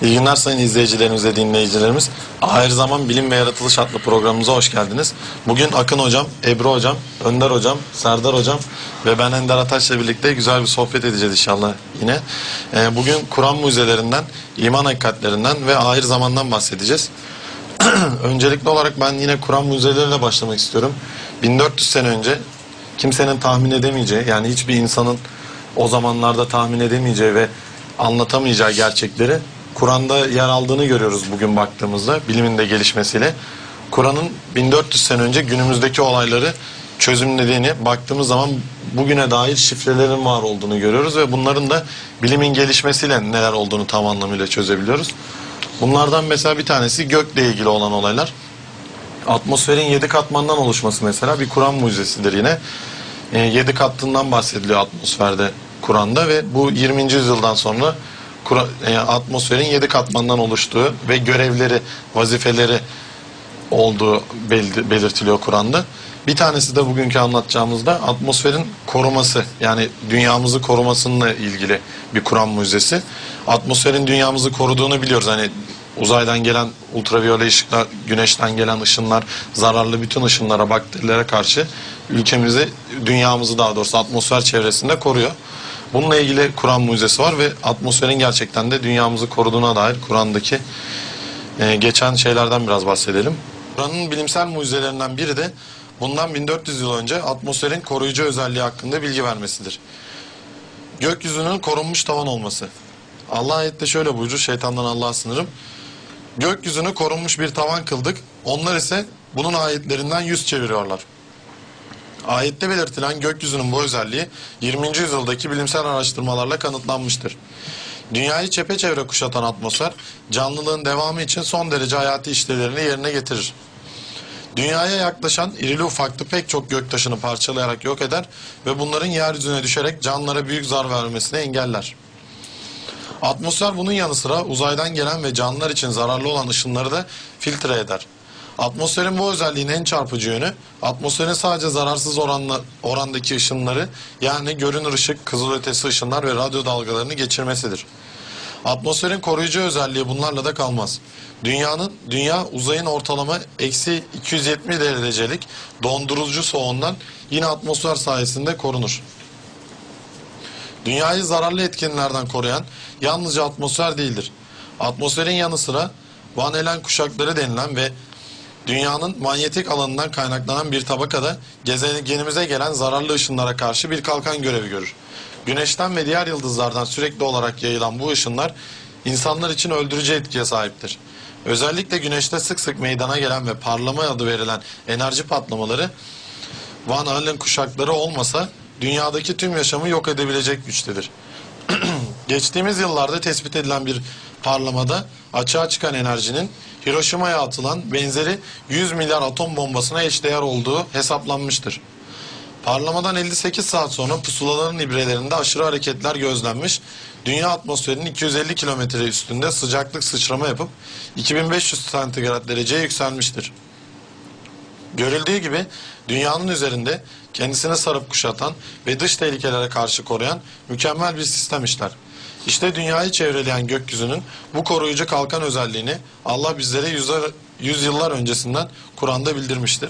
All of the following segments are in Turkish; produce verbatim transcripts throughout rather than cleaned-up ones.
İyi günler sayın izleyicilerimiz ve dinleyicilerimiz. Ahir Zaman Bilim ve Yaratılış adlı programımıza hoş geldiniz. Bugün Akın Hocam, Ebru Hocam, Önder Hocam, Serdar Hocam ve ben Ender Ataş'la birlikte güzel bir sohbet edeceğiz inşallah yine. Ee, bugün Kur'an mucizelerinden, iman hakikatlerinden ve ahir zamandan bahsedeceğiz. Öncelikli olarak ben yine Kur'an mucizeleriyle başlamak istiyorum. bin dört yüz sene önce kimsenin tahmin edemeyeceği, yani hiçbir insanın o zamanlarda tahmin edemeyeceği ve anlatamayacağı gerçekleri Kur'an'da yer aldığını görüyoruz bugün baktığımızda, bilimin de gelişmesiyle. Kur'an'ın bin dört yüz sene önce günümüzdeki olayları çözümlediğini, baktığımız zaman bugüne dair şifrelerin var olduğunu görüyoruz ve bunların da bilimin gelişmesiyle neler olduğunu tam anlamıyla çözebiliyoruz. Bunlardan mesela bir tanesi gökle ilgili olan olaylar. Atmosferin yedi katmandan oluşması mesela bir Kur'an mucizesidir yine. E, yedi kattından bahsediliyor atmosferde Kur'an'da ve bu yirminci yüzyıldan sonra e, atmosferin yedi katmandan oluştuğu ve görevleri, vazifeleri olduğu belirtiliyor Kur'an'da. Bir tanesi de bugünkü anlatacağımızda atmosferin koruması, yani dünyamızı korumasıyla ilgili bir Kur'an mucizesi. Atmosferin dünyamızı koruduğunu biliyoruz. Hani uzaydan gelen ultraviyole ışıklar, güneşten gelen ışınlar, zararlı bütün ışınlara, bakterilere karşı ülkemizi, dünyamızı daha doğrusu atmosfer çevresinde koruyor. Bununla ilgili Kur'an mucizesi var ve atmosferin gerçekten de dünyamızı koruduğuna dair Kur'an'daki e, geçen şeylerden biraz bahsedelim. Kur'an'ın bilimsel mucizelerinden biri de bundan bin dört yüz yıl önce atmosferin koruyucu özelliği hakkında bilgi vermesidir. Gökyüzünün korunmuş tavan olması. Allah ayette şöyle buyurur, şeytandan Allah'a sınırım. Gökyüzünü korunmuş bir tavan kıldık. Onlar ise bunun ayetlerinden yüz çeviriyorlar. Ayette belirtilen gökyüzünün bu özelliği yirminci yüzyıldaki bilimsel araştırmalarla kanıtlanmıştır. Dünyayı çepeçevre kuşatan atmosfer, canlılığın devamı için son derece hayati işlevlerini yerine getirir. Dünyaya yaklaşan irili ufaklı pek çok göktaşını parçalayarak yok eder ve bunların yeryüzüne düşerek canlılara büyük zarar vermesini engeller. Atmosfer bunun yanı sıra uzaydan gelen ve canlılar için zararlı olan ışınları da filtre eder. Atmosferin bu özelliğinin en çarpıcı yönü, atmosferin sadece zararsız oranla, orandaki ışınları, yani görünür ışık, kızılötesi ışınlar ve radyo dalgalarını geçirmesidir. Atmosferin koruyucu özelliği bunlarla da kalmaz. Dünyanın, dünya uzayın ortalama eksi iki yüz yetmiş derecelik dondurucu soğuğundan yine atmosfer sayesinde korunur. Dünyayı zararlı etkenlerden koruyan yalnızca atmosfer değildir. Atmosferin yanı sıra Van Allen kuşakları denilen ve dünyanın manyetik alanından kaynaklanan bir tabakada gezegenimize gelen zararlı ışınlara karşı bir kalkan görevi görür. Güneşten ve diğer yıldızlardan sürekli olarak yayılan bu ışınlar insanlar için öldürücü etkiye sahiptir. Özellikle güneşte sık sık meydana gelen ve parlama adı verilen enerji patlamaları Van Allen kuşakları olmasa dünyadaki tüm yaşamı yok edebilecek güçtedir. Geçtiğimiz yıllarda tespit edilen bir parlamada açığa çıkan enerjinin Hiroşima'ya atılan benzeri yüz milyar atom bombasına eşdeğer olduğu hesaplanmıştır. Parlamadan elli sekiz saat sonra pusulaların ibrelerinde aşırı hareketler gözlenmiş, dünya atmosferinin iki yüz elli kilometre üstünde sıcaklık sıçrama yapıp iki bin beş yüz santigrat dereceye yükselmiştir. Görüldüğü gibi dünyanın üzerinde kendisini sarıp kuşatan ve dış tehlikelere karşı koruyan mükemmel bir sistem işler. İşte dünyayı çevreleyen gökyüzünün bu koruyucu kalkan özelliğini Allah bizlere yüzler, yüzyıllar öncesinden Kur'an'da bildirmiştir.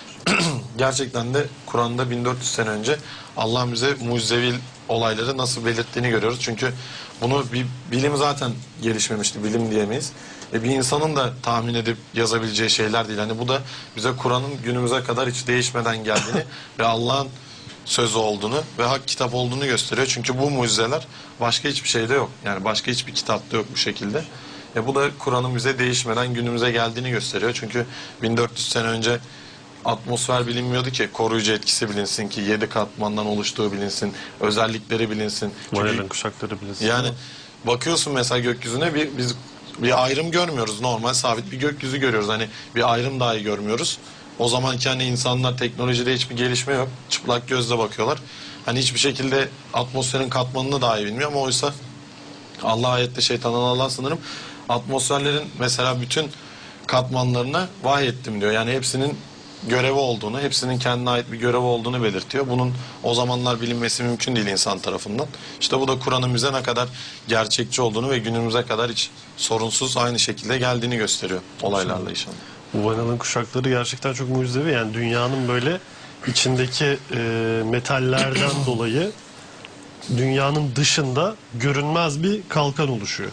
Gerçekten de Kur'an'da bin dört yüz sene önce Allah bize mucizevi olayları nasıl belirttiğini görüyoruz. Çünkü bunu bir bilim zaten gelişmemişti, bilim diyemeyiz. E bir insanın da tahmin edip yazabileceği şeyler değil. Hani bu da bize Kur'an'ın günümüze kadar hiç değişmeden geldiğini ve Allah'ın sözü olduğunu ve hak kitap olduğunu gösteriyor. Çünkü bu mucizeler başka hiçbir şeyde yok. Yani başka hiçbir kitapta yok bu şekilde. E bu da Kur'an'ın bize değişmeden günümüze geldiğini gösteriyor. Çünkü bin dört yüz sene önce atmosfer bilinmiyordu ki, koruyucu etkisi bilinsin, ki yedi katmandan oluştuğu bilinsin, özellikleri bilinsin. Van Allen kuşakları bilinsin. Yani bakıyorsun mesela gökyüzüne, bir, biz bir ayrım görmüyoruz, normal sabit bir gökyüzü görüyoruz. Hani bir ayrım dahi görmüyoruz. O zamanki hani insanlar, teknolojide hiçbir gelişme yok. Çıplak gözle bakıyorlar. Hani hiçbir şekilde atmosferin katmanını dahi bilmiyor ama oysa Allah ayette, şeytandan Allah sanırım, atmosferlerin mesela bütün katmanlarına vahyettim diyor. Yani hepsinin görevi olduğunu, hepsinin kendine ait bir görevi olduğunu belirtiyor. Bunun o zamanlar bilinmesi mümkün değil insan tarafından. İşte bu da Kur'an'ın bize ne kadar gerçekçi olduğunu ve günümüze kadar hiç sorunsuz aynı şekilde geldiğini gösteriyor olaylarla inşallah. Bu Vana'nın kuşakları gerçekten çok mucizevi. Yani dünyanın böyle içindeki e, metallerden dolayı dünyanın dışında görünmez bir kalkan oluşuyor.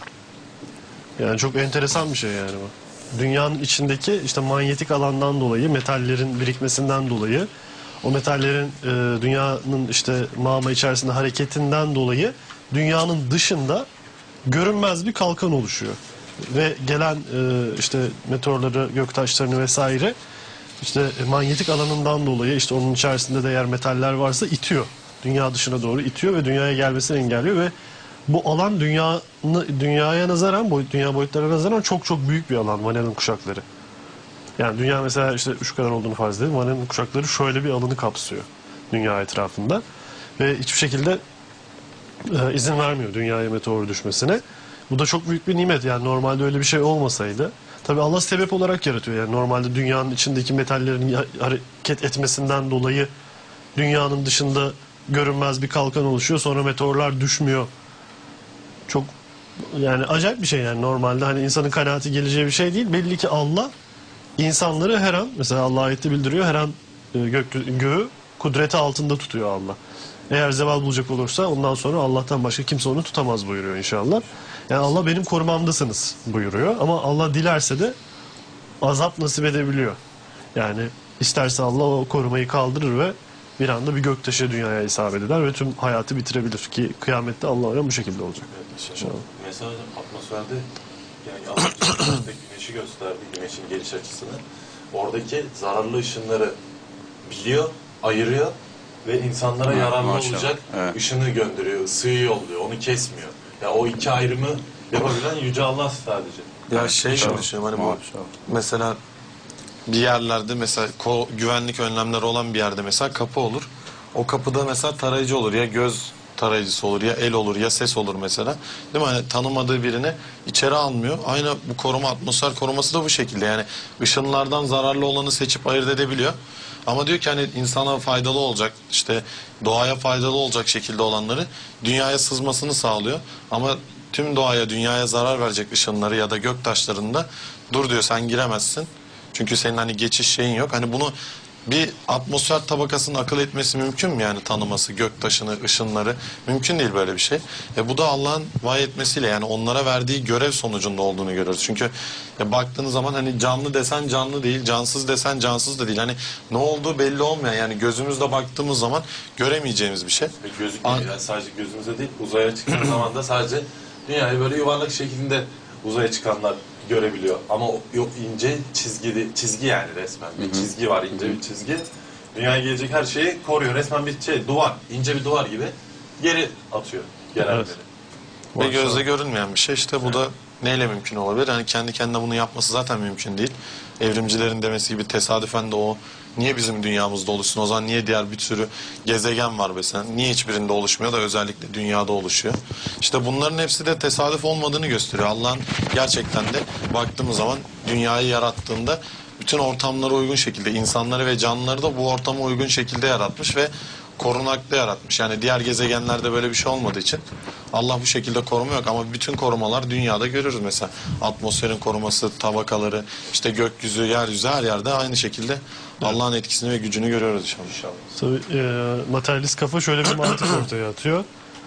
Yani çok enteresan bir şey yani bu. Dünyanın içindeki işte manyetik alandan dolayı, metallerin birikmesinden dolayı, o metallerin e, dünyanın işte mağma içerisinde hareketinden dolayı dünyanın dışında görünmez bir kalkan oluşuyor. Ve gelen e, işte meteorları, göktaşlarını vesaire işte manyetik alanından dolayı işte onun içerisinde de eğer metaller varsa itiyor. Dünya dışına doğru itiyor ve dünyaya gelmesini engelliyor ve bu alan dünya, dünyaya nazaran, boyut, dünya boyutlarına nazaran çok çok büyük bir alan Vana'nın kuşakları. Yani dünya mesela işte şu kadar olduğunu farz edelim. Vana'nın kuşakları şöyle bir alanı kapsıyor dünya etrafında. Ve hiçbir şekilde e, izin vermiyor dünyaya meteor düşmesine. Bu da çok büyük bir nimet. Yani normalde öyle bir şey olmasaydı. Tabii Allah sebep olarak yaratıyor. Yani normalde dünyanın içindeki metallerin hareket etmesinden dolayı dünyanın dışında görünmez bir kalkan oluşuyor. Sonra meteorlar düşmüyor. Çok yani acayip bir şey yani normalde hani insanın kanaati geleceği bir şey değil. Belli ki Allah insanları her an mesela Allah ayette bildiriyor her an e, gök, göğü kudreti altında tutuyor Allah. Eğer zeval bulacak olursa ondan sonra Allah'tan başka kimse onu tutamaz buyuruyor inşallah. Yani Allah benim korumamdasınız buyuruyor ama Allah dilerse de azap nasip edebiliyor. Yani isterse Allah o korumayı kaldırır ve bir anda bir göktaşı dünyaya isabet eder ve tüm hayatı bitirebilir ki kıyamette Allah'a bu şekilde olacak. Evet, inşallah. Mesela atmosferde yani Allah güneşi gösterdi, güneşin geliş açısını. Oradaki zararlı ışınları biliyor, ayırıyor ve insanlara Hı, yararlı maşallah. olacak Evet. ışını gönderiyor, ısıyı yolluyor, onu kesmiyor. Ya o iki ayrımı yapabilen Yüce Allah sadece. Ya şey gibi düşünüyorum hani bu Maşallah. mesela bir yerlerde mesela ko- güvenlik önlemleri olan bir yerde mesela kapı olur. O kapıda mesela tarayıcı olur ya göz tarayıcısı olur ya el olur ya ses olur mesela. Değil mi? Hani tanımadığı birini içeri almıyor. Aynı bu koruma atmosfer koruması da bu şekilde. Yani ışınlardan zararlı olanı seçip ayırt edebiliyor. Ama diyor ki hani insana faydalı olacak işte doğaya faydalı olacak şekilde olanları dünyaya sızmasını sağlıyor. Ama tüm doğaya dünyaya zarar verecek ışınları ya da göktaşlarını da dur diyor sen giremezsin. Çünkü senin hani geçiş şeyin yok. Hani bunu bir atmosfer tabakasının akıl etmesi mümkün mü yani tanıması, göktaşını, ışınları? Mümkün değil böyle bir şey. E bu da Allah'ın vahiy etmesiyle yani onlara verdiği görev sonucunda olduğunu görüyoruz. Çünkü e baktığınız zaman hani canlı desen canlı değil, cansız desen cansız da değil. Hani ne olduğu belli olmayan yani gözümüzle baktığımız zaman göremeyeceğimiz bir şey. Ve gözükmüyor. Yani sadece gözümüze değil, uzaya çıktığın zaman da sadece dünyayı böyle yuvarlak şeklinde uzaya çıkanlar görebiliyor. Ama o, o ince çizgili, çizgi yani resmen. Bir çizgi var, ince bir çizgi. Dünyaya gelecek her şeyi koruyor. Resmen bir şey, duvar, ince bir duvar gibi geri atıyor gelenleri. Evet. Ve gözle görünmeyen bir şey. İşte bu da neyle mümkün olabilir? Yani kendi kendine bunu yapması zaten mümkün değil. Evrimcilerin demesi gibi tesadüfen de o niye bizim dünyamızda oluşsun? O zaman niye diğer bir sürü gezegen var mesela? Niye hiçbirinde oluşmuyor da özellikle dünyada oluşuyor? İşte bunların hepsi de tesadüf olmadığını gösteriyor. Allah'ın gerçekten de baktığımız zaman dünyayı yarattığında bütün ortamlara uygun şekilde insanları ve canlıları da bu ortama uygun şekilde yaratmış ve korunaklı yaratmış. Yani diğer gezegenlerde böyle bir şey olmadığı için Allah bu şekilde koruma yok ama bütün korumalar dünyada görürüz mesela. Atmosferin koruması, tabakaları, işte gökyüzü, yeryüzü her yerde aynı şekilde Allah'ın etkisini ve gücünü görüyoruz inşallah. Tabii e, materyalist kafa şöyle bir mantık ortaya atıyor.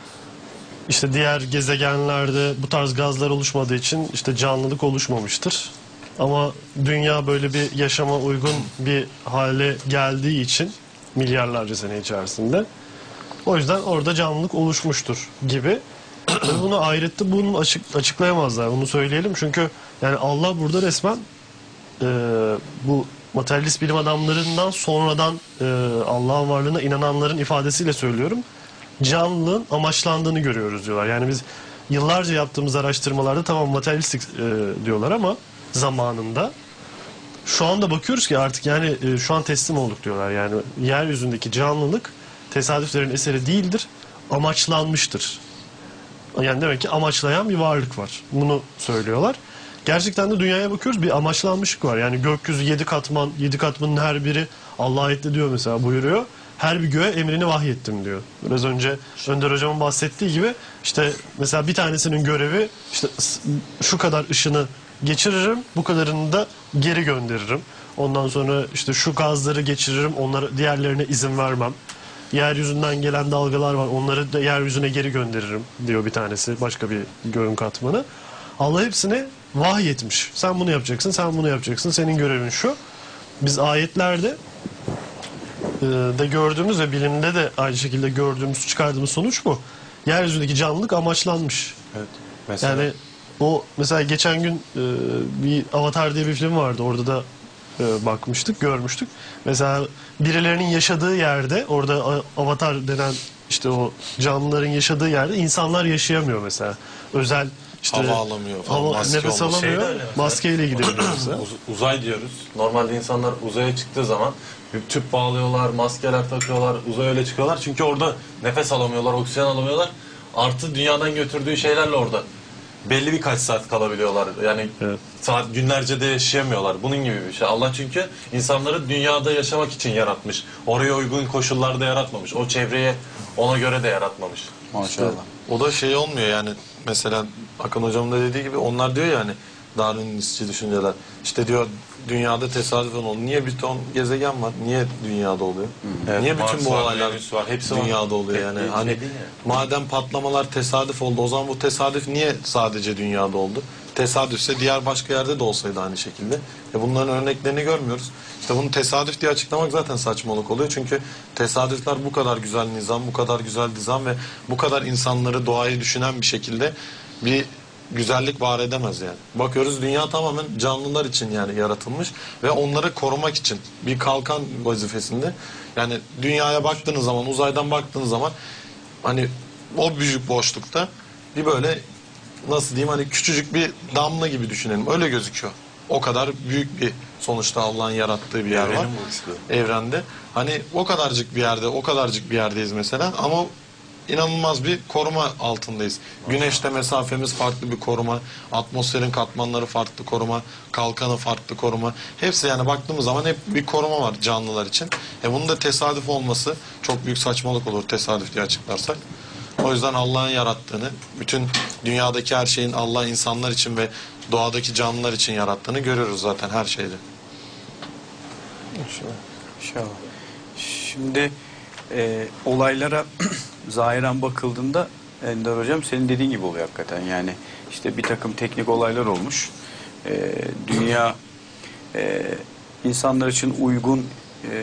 İşte diğer gezegenlerde bu tarz gazlar oluşmadığı için işte canlılık oluşmamıştır. Ama dünya böyle bir yaşama uygun bir hale geldiği için milyarlarca sene içerisinde o yüzden orada canlılık oluşmuştur gibi. Tabii bunu ahirette bunu açık, açıklayamazlar. Bunu söyleyelim çünkü yani Allah burada resmen e, bu materyalist bilim adamlarından sonradan e, Allah'ın varlığına inananların ifadesiyle söylüyorum. Canlılığın amaçlandığını görüyoruz diyorlar. Yani biz yıllarca yaptığımız araştırmalarda tamam materyalistik e, diyorlar ama zamanında şu anda bakıyoruz ki artık yani e, şu an teslim olduk diyorlar. Yani yeryüzündeki canlılık tesadüflerin eseri değildir, amaçlanmıştır. Yani demek ki amaçlayan bir varlık var. Bunu söylüyorlar. gerçekten de dünyaya bakıyoruz, bir amaçlanmışlık var. Yani gökyüzü yedi katman, yedi katmanın her biri Allah'a ayette diyor mesela, buyuruyor. Her bir göğe emrini vahyettim diyor. Biraz önce Önder Hocam'ın bahsettiği gibi işte mesela bir tanesinin görevi işte şu kadar ışını geçiririm, bu kadarını da geri gönderirim. Ondan sonra işte şu gazları geçiririm, onlara, diğerlerine izin vermem. Yeryüzünden gelen dalgalar var, onları da yeryüzüne geri gönderirim diyor bir tanesi, başka bir göğün katmanı. Allah hepsini vahyetmiş. Sen bunu yapacaksın, sen bunu yapacaksın, senin görevin şu. Biz ayetlerde de gördüğümüz ve bilimde de aynı şekilde gördüğümüz, çıkardığımız sonuç bu. Yeryüzündeki canlılık amaçlanmış. Evet. Mesela Yani o mesela geçen gün e, bir Avatar diye bir film vardı. Orada da e, bakmıştık, görmüştük. Mesela birilerinin yaşadığı yerde, orada a- Avatar denen işte o canlıların yaşadığı yerde insanlar yaşayamıyor mesela. Özel işte Hava alamıyor falan, hava- maske nefes olması. alamıyor. Şey de öyle mesela. Maskeyle gidebiliyor mesela. Uz- uzay diyoruz. Normalde insanlar uzaya çıktığı zaman bir tüp bağlıyorlar, maskeler takıyorlar, uzaya öyle çıkıyorlar. Çünkü orada nefes alamıyorlar, oksijen alamıyorlar. Artı dünyadan götürdüğü şeylerle orada belli birkaç saat kalabiliyorlar. Yani Evet. saat günlerce de yaşayamıyorlar. Bunun gibi bir şey. Allah çünkü insanları dünyada yaşamak için yaratmış. Oraya uygun koşullarda yaratmamış. O çevreye ona göre de yaratmamış. Maşallah. O da şey olmuyor yani, mesela Akın Hocam da dediği gibi, onlar diyor ya hani Darwinistçi düşünceler. İşte diyor dünyada tesadüfen oldu. Niye bir ton gezegen var? Niye dünyada oluyor? Evet, Niye Mars bütün bu var, olaylar Venüs var, hepsi var. dünyada oluyor yani? Tek bir Hani şey değil yani. madem patlamalar tesadüf oldu, o zaman bu tesadüf niye sadece dünyada oldu? Tesadüfse diğer başka yerde de olsaydı aynı şekilde. E bunların örneklerini görmüyoruz. İşte bunu tesadüf diye açıklamak zaten saçmalık oluyor. Çünkü tesadüfler bu kadar güzel nizam, bu kadar güzel dizayn ve bu kadar insanları, doğayı düşünen bir şekilde bir güzellik var edemez yani. Bakıyoruz dünya tamamen canlılar için yani yaratılmış ve onları korumak için bir kalkan vazifesinde. Yani dünyaya baktığınız zaman, uzaydan baktığınız zaman hani o büyük boşlukta bir böyle, nasıl diyeyim, hani küçücük bir damla gibi düşünelim. Öyle gözüküyor. O kadar büyük bir, sonuçta Allah'ın yarattığı bir yer var. Evrenin boşluğu. Evrende. Hani o kadarcık bir yerde, o kadarcık bir yerdeyiz mesela ama inanılmaz bir koruma altındayız. Güneşte mesafemiz farklı bir koruma, atmosferin katmanları farklı koruma, kalkanı farklı koruma. Hepsi yani baktığımız zaman hep bir koruma var canlılar için. E bunun da tesadüf olması çok büyük saçmalık olur tesadüf diye açıklarsak. O yüzden Allah'ın yarattığını, bütün dünyadaki her şeyin Allah insanlar için ve doğadaki canlılar için yarattığını görüyoruz zaten her şeyde. İnşallah. Şimdi e, olaylara zahiren bakıldığında Ender Hocam senin dediğin gibi oluyor hakikaten. Yani işte bir takım teknik olaylar olmuş. E, dünya e, insanlar için uygun e,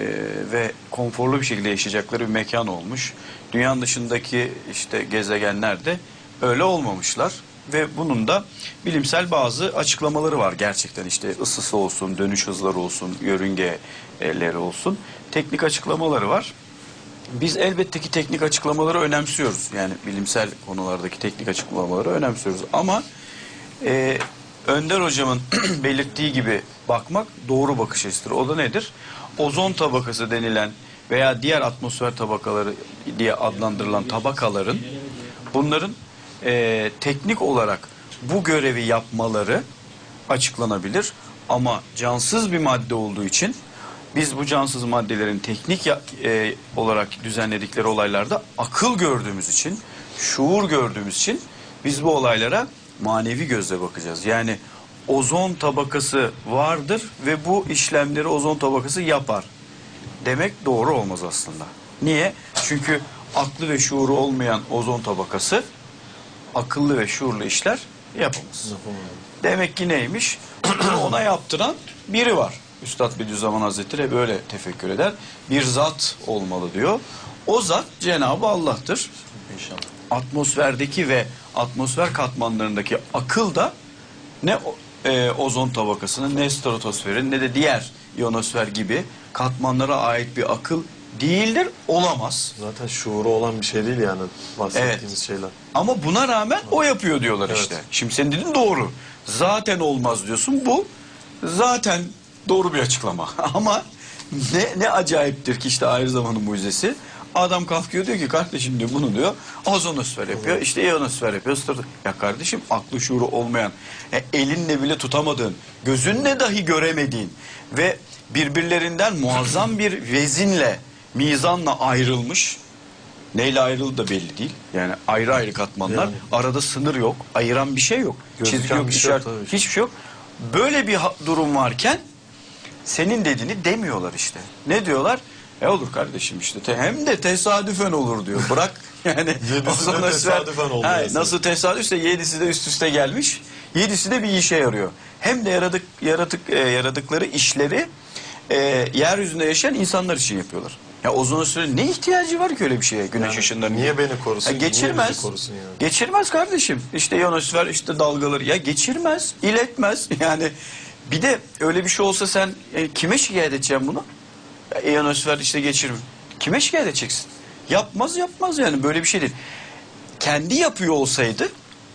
ve konforlu bir şekilde yaşayacakları bir mekan olmuş. Dünyanın dışındaki işte gezegenler de öyle olmamışlar. Ve bunun da bilimsel bazı açıklamaları var gerçekten, işte ısısı olsun, dönüş hızları olsun, yörüngeleri olsun, teknik açıklamaları var. Biz elbette ki teknik açıklamaları önemsiyoruz. Yani bilimsel konulardaki teknik açıklamaları önemsiyoruz. Ama e, Önder Hocam'ın belirttiği gibi bakmak doğru bakış açısıdır. O da nedir? Ozon tabakası denilen veya diğer atmosfer tabakaları diye adlandırılan tabakaların, bunların e, teknik olarak bu görevi yapmaları açıklanabilir. Ama cansız bir madde olduğu için biz bu cansız maddelerin teknik ya, e, olarak düzenledikleri olaylarda akıl gördüğümüz için, şuur gördüğümüz için biz bu olaylara manevi gözle bakacağız. Yani ozon tabakası vardır ve bu işlemleri ozon tabakası yapar demek doğru olmaz aslında. Niye? Çünkü aklı ve şuuru olmayan ozon tabakası akıllı ve şuurlu işler yapamaz. Demek ki neymiş? Bunu ona yaptıran biri var. Üstad Bediüzzaman Hazretleri böyle tefekkür eder. Bir zat olmalı diyor. O zat Cenab-ı Allah'tır. İnşallah. Atmosferdeki ve atmosfer katmanlarındaki akıl da ne e, ozon tabakasının, ne stratosferin, ne de diğer ionosfer gibi katmanlara ait bir akıl değildir, olamaz. Zaten şuuru olan bir şey değil yani bahsettiğimiz Evet. şeyler. Ama buna rağmen o yapıyor diyorlar Evet. işte. Şimdi senin dediğin doğru. Zaten olmaz diyorsun. Bu zaten doğru bir açıklama. Ama ne, ne acayiptir ki işte ayrı zamanın mucizesi. Adam kalkıyor diyor ki kardeşim diyor bunu diyor ozonosfer yapıyor. İşte ionosfer yapıyor. Stratosfer. Ya kardeşim aklı şuuru olmayan, ya elinle bile tutamadığın, gözünle dahi göremediğin ve birbirlerinden muazzam bir vezinle, mizanla ayrılmış. Neyle ayrıldı da belli değil. Yani ayrı ayrı katmanlar. Yani. Arada sınır yok. Ayıran bir şey yok. Gözüken Çizgi yok, bir şey yok işaret, tabii. hiçbir şey yok. Böyle bir ha- durum varken senin dediğini demiyorlar işte. Ne diyorlar? E olur kardeşim işte. Te- hem de tesadüfen olur diyor. Bırak yani. Yedisi de ozonosfer- tesadüfen oldu Ha, mesela. nasıl tesadüfse yedisi de üst üste gelmiş. Yedisi de bir işe yarıyor. Hem de yaradık, yaratık, e, yaradıkları işleri e, yeryüzünde yaşayan insanlar için yapıyorlar. Ya ozonosferin ne ihtiyacı var ki öyle bir şeye güneş Yani ışınlarının? niye beni korusun? Ya Niye geçirmez. bizi korusun yani? Geçirmez kardeşim. İşte ionosfer işte dalgaları. Ya geçirmez, iletmez. Yani bir de öyle bir şey olsa sen e, kime şikayet edeceksin bunu? Ya, ionosfer işte geçirmiyor. Kime şikayet edeceksin? Yapmaz yapmaz yani böyle bir şey değil. Kendi yapıyor olsaydı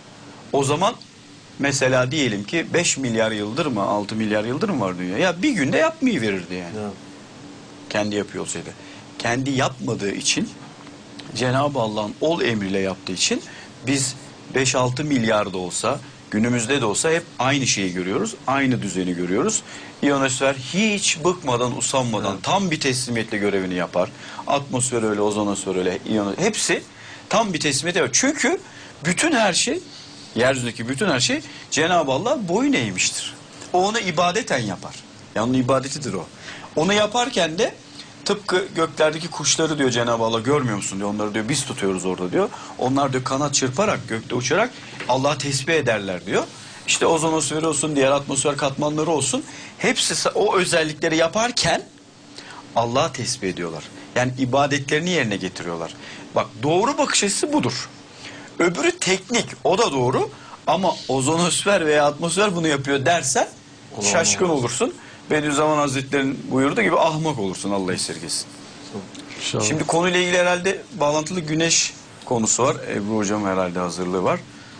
o zaman mesela diyelim ki beş milyar yıldır mı altı milyar yıldır mı var dünya? Ya bir günde yapmayı verirdi yani. Ya. Kendi yapıyor olsaydı. Kendi yapmadığı için Cenab-ı Allah'ın ol emriyle yaptığı için biz beş altı milyar da olsa günümüzde de olsa hep aynı şeyi görüyoruz. Aynı düzeni görüyoruz. İyonosfer hiç bıkmadan usanmadan tam bir teslimiyetle görevini yapar. Atmosfer öyle, ozonosfer öyle, iyonosfer hepsi tam bir teslimiyet yapar. Çünkü bütün her şey yeryüzündeki bütün her şey Cenab-ı Allah boyun eğmiştir. O onu ibadeten yapar. Yani onun ibadetidir o. Onu yaparken de tıpkı göklerdeki kuşları diyor Cenab-ı Allah görmüyor musun diyor. Onları diyor biz tutuyoruz orada diyor. Onlar diyor kanat çırparak gökte uçarak Allah'ı tesbih ederler diyor. İşte ozonosferi olsun diğer atmosfer katmanları olsun. Hepsi o özellikleri yaparken Allah'ı tesbih ediyorlar. Yani ibadetlerini yerine getiriyorlar. Bak doğru bakış açısı budur. Öbürü teknik o da doğru ama ozonosfer veya atmosfer bunu yapıyor dersen Olamaz. şaşkın olursun. Bediüzzaman Hazretleri'nin buyurduğu gibi ahmak olursun Allah esirgesin. İnşallah. Şimdi konuyla ilgili herhalde bağlantılı güneş konusu var. Ebru Hocam herhalde hazırlığı var.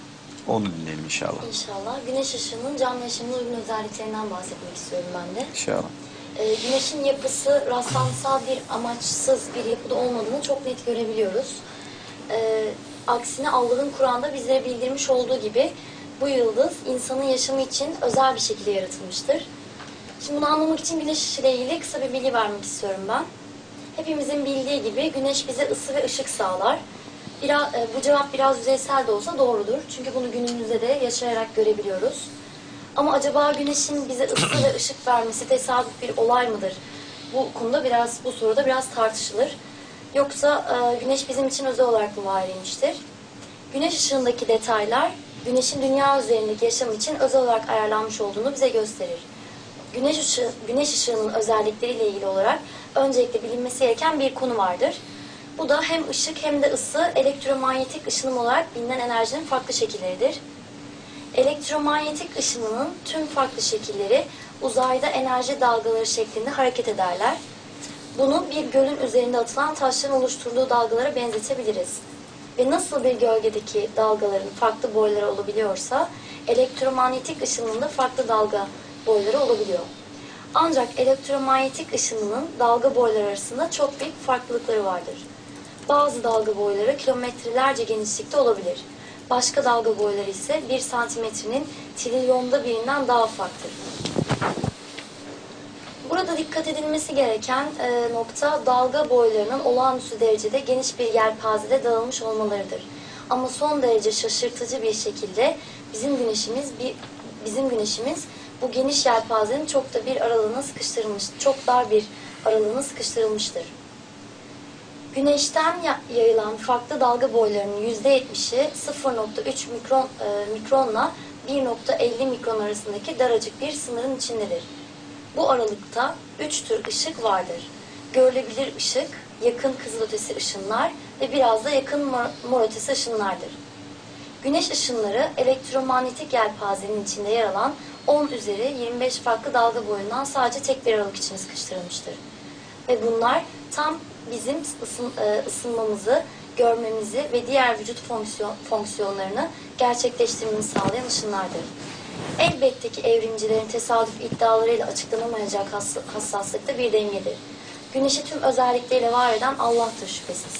Onu dinleyelim inşallah. İnşallah. Güneş ışığının canlı yaşamına uygun özelliklerinden bahsetmek istiyorum ben de. İnşallah. Ee, güneşin yapısı rastlantısal bir amaçsız bir yapıda olmadığını çok net görebiliyoruz. Ee, aksine Allah'ın Kur'an'da bizlere bildirmiş olduğu gibi bu yıldız insanın yaşamı için özel bir şekilde yaratılmıştır. Şimdi bunu anlamak için güneş ışığıyla ilgili kısa bir bilgi vermek istiyorum ben. Hepimizin bildiği gibi güneş bize ısı ve ışık sağlar. Biraz, e, bu cevap biraz yüzeysel de olsa doğrudur. Çünkü bunu günümüzde de yaşayarak görebiliyoruz. Ama acaba güneşin bize ısı ve ışık vermesi tesadüf bir olay mıdır? Bu konuda biraz, bu soruda biraz tartışılır. Yoksa e, güneş bizim için özel olarak mı var edilmiştir? Güneş ışığındaki detaylar, güneşin dünya üzerindeki yaşam için özel olarak ayarlanmış olduğunu bize gösterir. Güneş ışığı, güneş ışığının özellikleriyle ilgili olarak öncelikle bilinmesi gereken bir konu vardır. Bu da hem ışık hem de ısı elektromanyetik ışınım olarak bilinen enerjinin farklı şekilleridir. Elektromanyetik ışınımın tüm farklı şekilleri uzayda enerji dalgaları şeklinde hareket ederler. Bunu bir gölün üzerinde atılan taşların oluşturduğu dalgalara benzetebiliriz. Ve nasıl bir gölgedeki dalgaların farklı boyları olabiliyorsa, elektromanyetik ışınımın da farklı dalga boyları olabiliyor. Ancak elektromanyetik ışınımın dalga boyları arasında çok büyük farklılıkları vardır. Bazı dalga boyları kilometrelerce genişlikte olabilir. Başka dalga boyları ise bir santimetrenin trilyonda birinden daha farklıdır. Burada dikkat edilmesi gereken e, nokta dalga boylarının olağanüstü derecede geniş bir yelpazede dağılmış olmalarıdır. Ama son derece şaşırtıcı bir şekilde bizim güneşimiz bir bizim güneşimiz bu geniş yelpazenin çok da bir aralığına sıkıştırılmış, çok dar bir aralığına sıkıştırılmıştır. Güneşten yayılan farklı dalga boylarının yüzde yetmişi sıfır nokta üç mikron, e, mikronla bir nokta elli mikron arasındaki daracık bir sınırın içindedir. Bu aralıkta üç tür ışık vardır. Görülebilir ışık, yakın kızılötesi ışınlar ve biraz da yakın mor, mor ötesi ışınlardır. Güneş ışınları elektromanyetik yelpazenin içinde yer alan on üzeri yirmi beş farklı dalga boyundan sadece tek bir aralık içine sıkıştırılmıştır. Ve bunlar tam bizim ısın, ısınmamızı, görmemizi ve diğer vücut fonksiyon, fonksiyonlarını gerçekleştirmemizi sağlayan ışınlardır. Elbette ki evrimcilerin tesadüf iddialarıyla açıklanamayacak hassaslıkta bir dengedir. Güneşi tüm özellikleriyle var eden Allah'tır şüphesiz.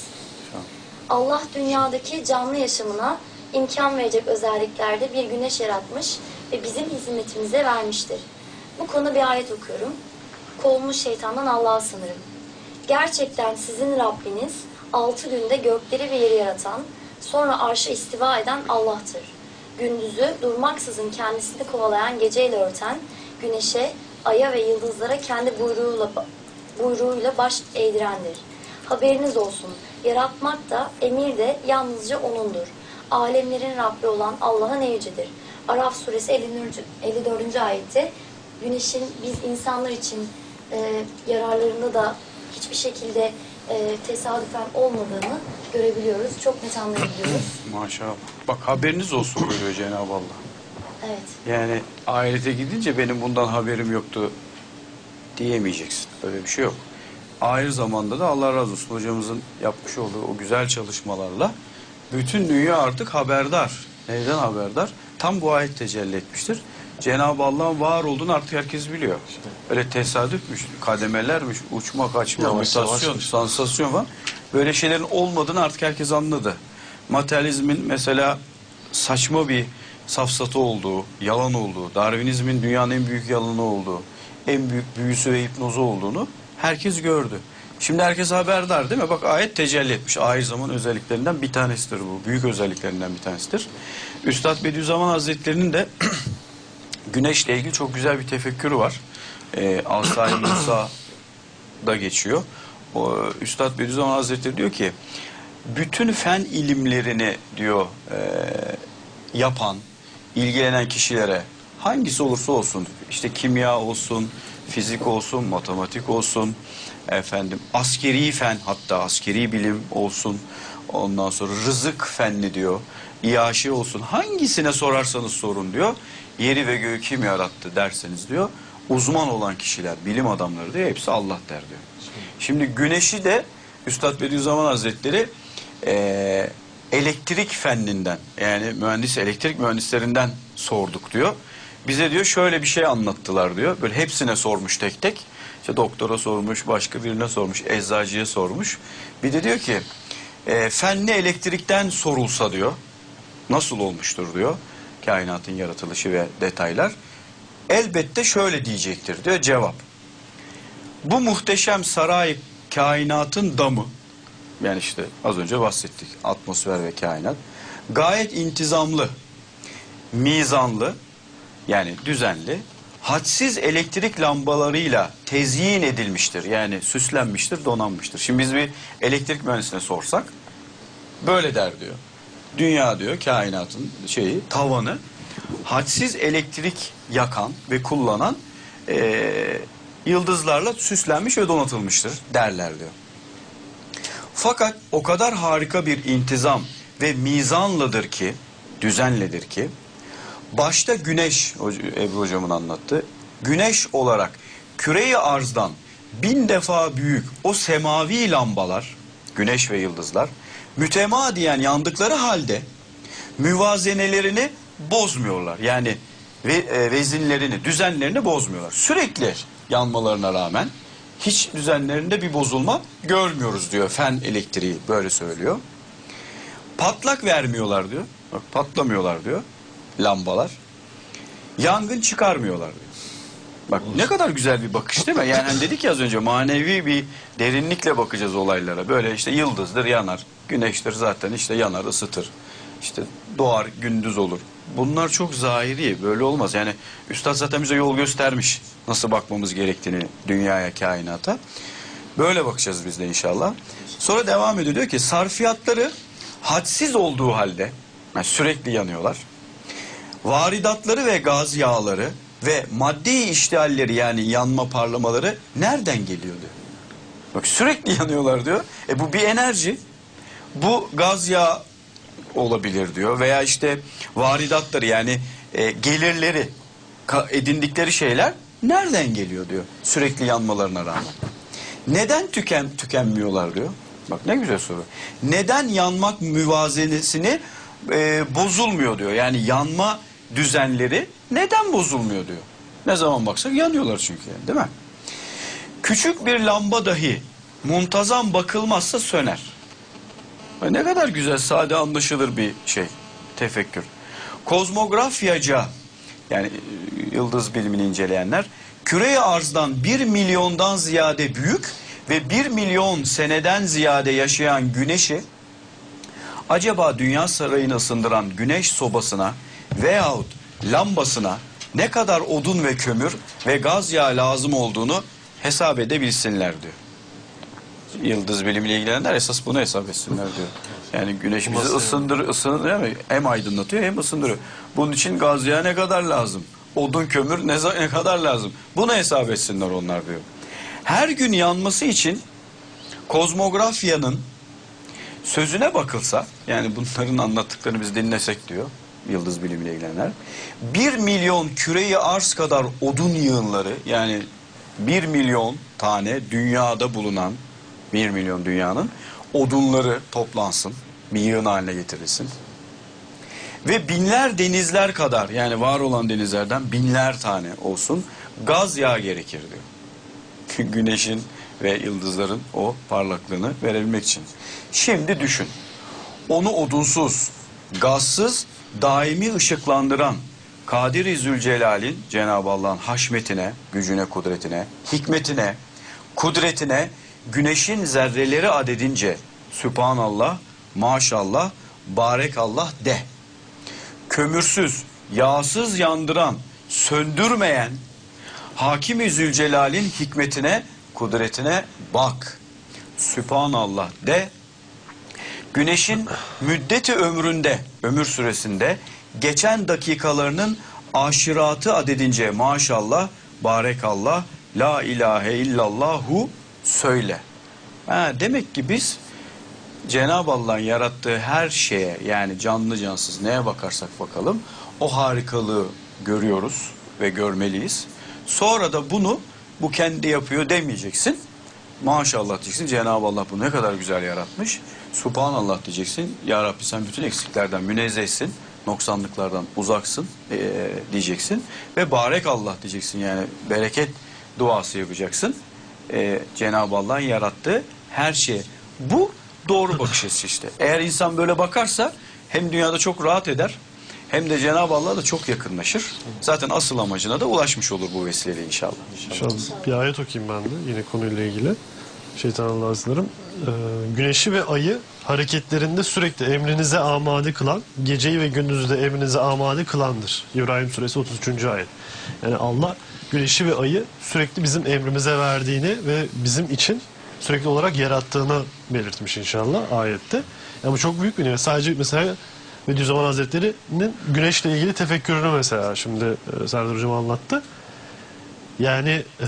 Allah dünyadaki canlı yaşamına imkan verecek özelliklerde bir güneş yaratmış ve bizim hizmetimize vermiştir. Bu konuda bir ayet okuyorum. Kovulmuş şeytandan Allah'a sığınırım. Gerçekten sizin Rabbiniz altı günde gökleri ve yeri yaratan, sonra arşa istiva eden Allah'tır. Gündüzü durmaksızın kendisini kovalayan, geceyle örten, güneşe, aya ve yıldızlara kendi buyruğuyla, buyruğuyla baş eğdirendir. Haberiniz olsun, yaratmak da, emir de yalnızca O'nundur. Alemlerin Rabbi olan Allah'a ne yücedir. Araf suresi elli dördüncü ayette güneşin biz insanlar için e, yararlarında da hiçbir şekilde e, tesadüfen olmadığını görebiliyoruz. Çok net anlayabiliyoruz. Maşallah. Bak haberiniz olsun buyuruyor Cenab-ı Allah. Evet. Yani ahirete gidince benim bundan haberim yoktu diyemeyeceksin. Öyle bir şey yok. Ahir zamanda da Allah razı olsun hocamızın yapmış olduğu o güzel çalışmalarla bütün dünya artık haberdar. Neyden haberdar? Tam bu ayet tecelli etmiştir. Cenab-ı Allah'ın var olduğunu artık herkes biliyor. Öyle tesadüfmüş, kademelermiş, uçma, kaçma, Yavaş mutasyon, yavaş. sansasyon var. Böyle şeylerin olmadığını artık herkes anladı. Materyalizmin mesela saçma bir safsatı olduğu, yalan olduğu, Darwinizmin dünyanın en büyük yalanı olduğu, en büyük büyüsü ve hipnozu olduğunu herkes gördü. Şimdi herkes haberdar değil mi? Bak ayet tecelli etmiş. Ahir zaman özelliklerinden bir tanesidir bu. Büyük özelliklerinden bir tanesidir. Üstad Bediüzzaman Hazretleri'nin de güneşle ilgili çok güzel bir tefekkürü var. Ee, Asay-ı Musa'da geçiyor. O, Üstad Bediüzzaman Hazretleri diyor ki bütün fen ilimlerini diyor e, yapan, ilgilenen kişilere hangisi olursa olsun, işte kimya olsun, fizik olsun, matematik olsun, efendim askeri fen, hatta askeri bilim olsun, ondan sonra rızık fenni diyor, İyaşi olsun, hangisine sorarsanız sorun diyor, yeri ve göğü kim yarattı derseniz diyor, uzman olan kişiler, bilim adamları diyor, hepsi Allah der diyor. Şimdi güneşi de Üstad Bediüzzaman Hazretleri e, elektrik fenninden, yani mühendis, elektrik mühendislerinden sorduk diyor. Bize diyor şöyle bir şey anlattılar diyor. Böyle hepsine sormuş tek tek. İşte doktora sormuş, başka birine sormuş, eczacıya sormuş. Bir de diyor ki e, fenli elektrikten sorulsa diyor. Nasıl olmuştur diyor. Kainatın yaratılışı ve detaylar. Elbette şöyle diyecektir diyor cevap. Bu muhteşem saray kainatın damı. Yani işte az önce bahsettik. Atmosfer ve kainat. Gayet intizamlı, mizanlı, yani düzenli, hadsiz elektrik lambalarıyla tezyin edilmiştir. Yani süslenmiştir, donanmıştır. Şimdi biz bir elektrik mühendisine sorsak böyle der diyor. Dünya diyor kainatın şeyi, tavanı hadsiz elektrik yakan ve kullanan e, yıldızlarla süslenmiş ve donatılmıştır derler diyor. Fakat o kadar harika bir intizam ve mizanlıdır ki, düzenlidir ki, başta güneş, Ebru hocamın anlattı, güneş olarak küre-i arzdan bin defa büyük o semavi lambalar, güneş ve yıldızlar, mütemadiyen yandıkları halde müvazenelerini bozmuyorlar. Yani ve, e, vezinlerini, düzenlerini bozmuyorlar. Sürekli yanmalarına rağmen hiç düzenlerinde bir bozulma görmüyoruz diyor. Fen elektriği böyle söylüyor. Patlak vermiyorlar diyor. Bak, patlamıyorlar diyor lambalar. Yangın çıkarmıyorlar diyor. Bak ne kadar güzel bir bakış değil mi? Yani hani dedik ya az önce, manevi bir derinlikle bakacağız olaylara. Böyle işte yıldızdır yanar, güneştir zaten işte yanar, ısıtır. İşte doğar, gündüz olur. Bunlar çok zahiri, böyle olmaz. Yani Üstad zaten bize yol göstermiş nasıl bakmamız gerektiğini dünyaya, kainata. Böyle bakacağız biz de inşallah. Sonra devam ediyor, diyor ki sarfiyatları hadsiz olduğu halde, yani sürekli yanıyorlar. Varidatları ve gaz yağları ve maddi iştihalleri, yani yanma, parlamaları nereden geliyor diyor. Bak sürekli yanıyorlar diyor. E bu bir enerji. Bu gaz yağı olabilir diyor. Veya işte varidatları, yani e, gelirleri, edindikleri şeyler nereden geliyor diyor. Sürekli yanmalarına rağmen. Neden tüken tükenmiyorlar diyor. Bak ne güzel soru. Neden yanmak müvazenesini e, bozulmuyor diyor. Yani yanma düzenleri neden bozulmuyor diyor. Ne zaman baksak yanıyorlar çünkü, yani, değil mi? Küçük bir lamba dahi muntazam bakılmazsa söner. Ne kadar güzel, sade, anlaşılır bir şey, tefekkür. Kozmografyaca, yani yıldız bilimini inceleyenler, küre-i arzdan bir milyondan ziyade büyük ve bir milyon seneden ziyade yaşayan güneşi acaba dünya sarayını ısındıran güneş sobasına veyahut lambasına ne kadar odun ve kömür ve gaz yağı lazım olduğunu hesap edebilsinler diyor. Yıldız bilimiyle ilgilenenler esas bunu hesap etsinler diyor. Yani güneş bizi ısındır, ısınır, değil mi? Hem aydınlatıyor hem ısındırıyor. Bunun için gaz yağı ne kadar lazım? Odun, kömür ne, ne kadar lazım? Bunu hesap etsinler onlar diyor. Her gün yanması için kozmografyanın sözüne bakılsa, yani bunların anlattıklarını biz dinlesek diyor yıldız bilimiyle ilgilenenler, bir milyon küreyi arz kadar odun yığınları, yani bir milyon tane dünyada bulunan, bir milyon dünyanın odunları toplansın, bir yığın haline getirilsin. Ve binler denizler kadar, yani var olan denizlerden binler tane olsun gaz yağı gerekir diyor. Güneşin ve yıldızların o parlaklığını verebilmek için. Şimdi düşün, onu odunsuz, gazsız, daimi ışıklandıran Kadir-i Zülcelal'in, Cenab-ı Allah'ın haşmetine, gücüne, kudretine, hikmetine, kudretine, güneşin zerreleri adedince Sübhanallah, maşallah, barekallah de. Kömürsüz, yağsız yandıran, söndürmeyen Hakim-i Zülcelal'in hikmetine, kudretine bak. Sübhanallah de. Güneşin müddeti ömründe, ömür süresinde geçen dakikalarının aşiratı adedince maşallah, barekallah, la ilahe illallahu söyle. Ha, demek ki biz Cenab-ı Allah'ın yarattığı her şeye, yani canlı cansız neye bakarsak bakalım o harikalığı görüyoruz ve görmeliyiz. Sonra da bunu bu kendi yapıyor demeyeceksin. Maşallah diyeceksin, Cenab-ı Allah bunu ne kadar güzel yaratmış. Subhanallah diyeceksin, Ya Rabbi sen bütün eksiklerden münezzehsin, noksanlıklardan uzaksın ee, diyeceksin. Ve barekallah diyeceksin, yani bereket duası yapacaksın. Ee, Cenab-ı Allah'ın yarattığı her şeye. Bu doğru bakış açısı işte. Eğer insan böyle bakarsa hem dünyada çok rahat eder, hem de Cenab-ı Allah'a da çok yakınlaşır. Zaten asıl amacına da ulaşmış olur bu vesileyle inşallah. Şu an bir ayet okuyayım ben de yine konuyla ilgili. Şeytan Allah'a sınırım. Ee, güneşi ve ayı hareketlerinde sürekli emrinize amade kılan, geceyi ve gündüzü de emrinize amade kılandır. İbrahim suresi otuz üçüncü ayet. Yani Allah güneşi ve ayı sürekli bizim emrimize verdiğini ve bizim için sürekli olarak yarattığını belirtmiş inşallah ayette. Yani bu çok büyük bir nimet. Sadece mesela Bediüzzaman Hazretleri'nin güneşle ilgili tefekkürünü mesela şimdi e, Serdar Hocam anlattı. Yani e,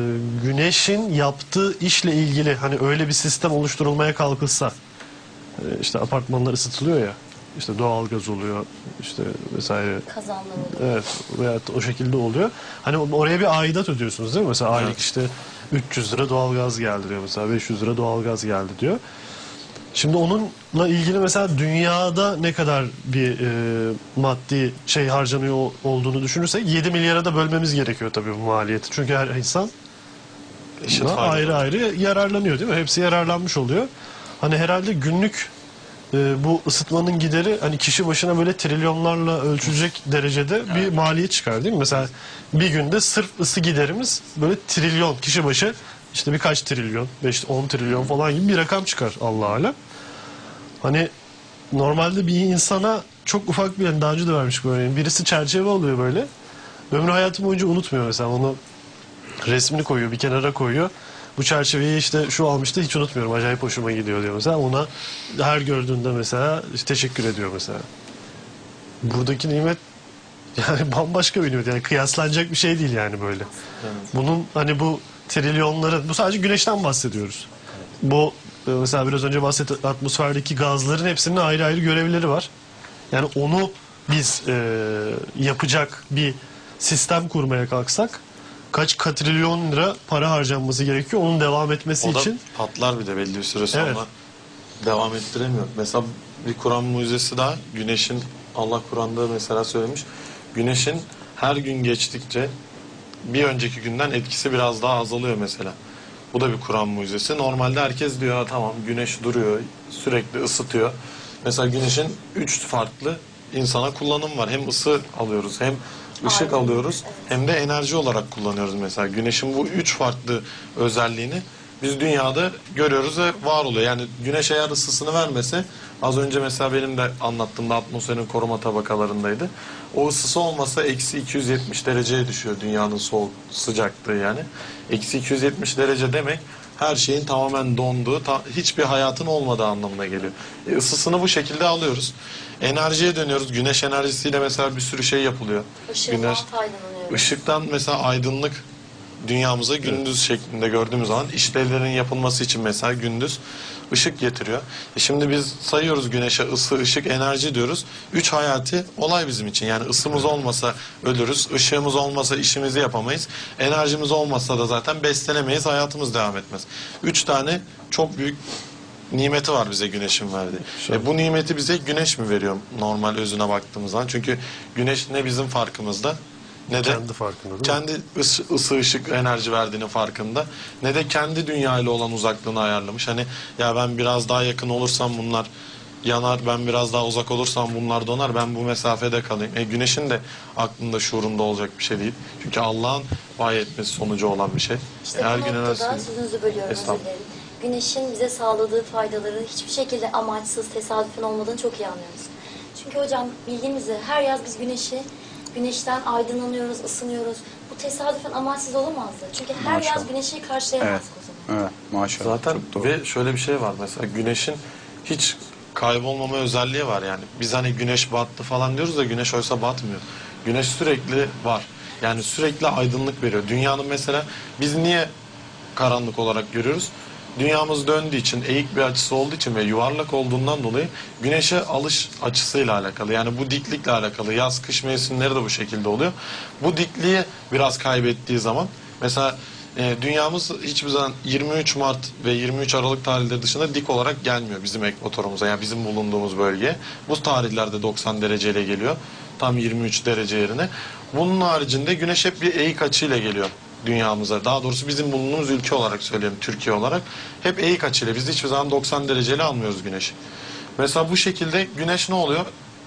güneşin yaptığı işle ilgili hani öyle bir sistem oluşturulmaya kalkılsa, e, işte apartmanlar ısıtılıyor ya, işte doğalgaz oluyor işte vesaire. Kazanlar oluyor. Evet, veyahut da o şekilde oluyor. Hani oraya bir aidat ödüyorsunuz değil mi? Mesela aylık işte üç yüz lira doğalgaz geldi diyor mesela, beş yüz lira doğalgaz geldi diyor. Şimdi onunla ilgili mesela dünyada ne kadar bir e, maddi şey harcanıyor olduğunu düşünürsek yedi milyara da bölmemiz gerekiyor tabii bu maliyeti. Çünkü her insan Eşit buna faydalı. ayrı ayrı yararlanıyor değil mi? Hepsi yararlanmış oluyor. Hani herhalde günlük e, bu ısıtmanın gideri hani kişi başına böyle trilyonlarla ölçülecek derecede bir maliyet çıkar değil mi? Mesela bir günde sırf ısı giderimiz böyle trilyon kişi başı işte birkaç trilyon, beş on trilyon falan gibi bir rakam çıkar Allah alem. Hani normalde bir insana çok ufak bir, yani daha önce de vermiş bu örneğin. Birisi çerçeve oluyor böyle. Ömrü hayatı boyunca unutmuyor mesela. Onu resmini koyuyor, bir kenara koyuyor. Bu çerçeveyi işte şu almıştı hiç unutmuyorum. Acayip hoşuma gidiyor diyor mesela. Ona her gördüğünde mesela işte teşekkür ediyor mesela. Buradaki nimet yani bambaşka bir nimet. Yani kıyaslanacak bir şey değil yani böyle. Bunun hani bu trilyonların, bu sadece güneşten bahsediyoruz. Bu mesela biraz önce bahsettiğim atmosferdeki gazların hepsinin ayrı ayrı görevleri var. Yani onu biz e, yapacak bir sistem kurmaya kalksak kaç katrilyon lira para harcanması gerekiyor onun devam etmesi O da için. patlar bir de belli bir süre sonra Evet. devam ettiremiyor. Mesela bir Kur'an mucizesi daha, güneşin, Allah Kur'an'da mesela söylemiş, güneşin her gün geçtikçe bir önceki günden etkisi biraz daha azalıyor mesela. Bu da bir Kur'an mucizesi. Normalde herkes diyor tamam güneş duruyor, sürekli ısıtıyor. Mesela güneşin üç farklı insana kullanım var. Hem ısı alıyoruz, hem ışık Aynen. alıyoruz, Evet. hem de enerji olarak kullanıyoruz mesela. Güneşin bu üç farklı özelliğini biz dünyada görüyoruz ve var oluyor. Yani güneş eğer ısısını vermese, az önce mesela benim de anlattığımda atmosferin koruma tabakalarındaydı. O ısısı olmasa eksi iki yüz yetmiş dereceye düşüyor dünyanın soğuk sıcaklığı yani. Eksi iki yüz yetmiş derece demek her şeyin tamamen donduğu, ta- hiçbir hayatın olmadığı anlamına geliyor. E, ısısını bu şekilde alıyoruz. Enerjiye dönüyoruz. Güneş enerjisiyle mesela bir sürü şey yapılıyor. Işığından Güneş, faydalanıyoruz. ışıktan mesela aydınlık dünyamıza gündüz şeklinde gördüğümüz zaman işlevlerin yapılması için mesela gündüz ışık getiriyor. E şimdi biz sayıyoruz güneşe ısı, ışık, enerji diyoruz. Üç hayati olay bizim için. Yani ısımız olmasa ölürüz, ışığımız olmasa işimizi yapamayız, enerjimiz olmasa da zaten beslenemeyiz, hayatımız devam etmez. Üç tane çok büyük nimeti var bize güneşin verdiği. E bu nimeti bize güneş mi veriyor normal özüne baktığımız zaman? Çünkü güneş ne bizim farkımızda, ne de Kendi farkında değil mi? kendi ısı, ısı ışık enerji verdiğinin farkında, ne de kendi dünya ile olan uzaklığını ayarlamış. Hani ya ben biraz daha yakın olursam bunlar yanar, ben biraz daha uzak olursam bunlar donar, ben bu mesafede kalayım. E güneşin de aklında şuurunda olacak bir şey değil. Çünkü Allah'ın vahy etmesi sonucu olan bir şey. İşte Her bu gün noktada enerjisi- sözünüzü bölüyorum, özür Estağfurullah. dilerim. Güneşin bize sağladığı faydaları hiçbir şekilde amaçsız, tesadüfen olmadığını çok iyi anlıyoruz. Çünkü hocam bildiğimiz üzere her yaz biz güneşi, güneşten aydınlanıyoruz, ısınıyoruz. Bu tesadüfen amaçsız olamazdı. Çünkü her Maşallah. yaz güneşi karşılayamazdık o zaman. Evet, maşallah. Zaten Çok doğru. ve şöyle bir şey var mesela güneşin hiç kaybolmama özelliği var yani. Biz hani güneş battı falan diyoruz da güneş oysa batmıyor. Güneş sürekli var. Yani sürekli aydınlık veriyor. Dünyanın mesela biz niye karanlık olarak görüyoruz? Dünyamız döndüğü için, eğik bir açısı olduğu için ve yuvarlak olduğundan dolayı güneşe alış açısıyla alakalı. Yani bu diklikle alakalı. Yaz, kış mevsimleri de bu şekilde oluyor. Bu dikliği biraz kaybettiği zaman mesela e, dünyamız hiçbir zaman yirmi üç Mart ve yirmi üç Aralık tarihleri dışında dik olarak gelmiyor bizim ekvatorumuza. Yani bizim bulunduğumuz bölgeye. Bu tarihlerde doksan dereceyle geliyor. Tam yirmi üç derece yerine. Bunun haricinde güneş hep bir eğik açıyla geliyor dünyamıza. Daha doğrusu bizim bulunduğumuz ülke olarak söyleyeyim, Türkiye olarak. Hep eğik açıyla. Biz hiçbir zaman doksan dereceyle almıyoruz güneşi. Mesela bu şekilde güneş ne oluyor?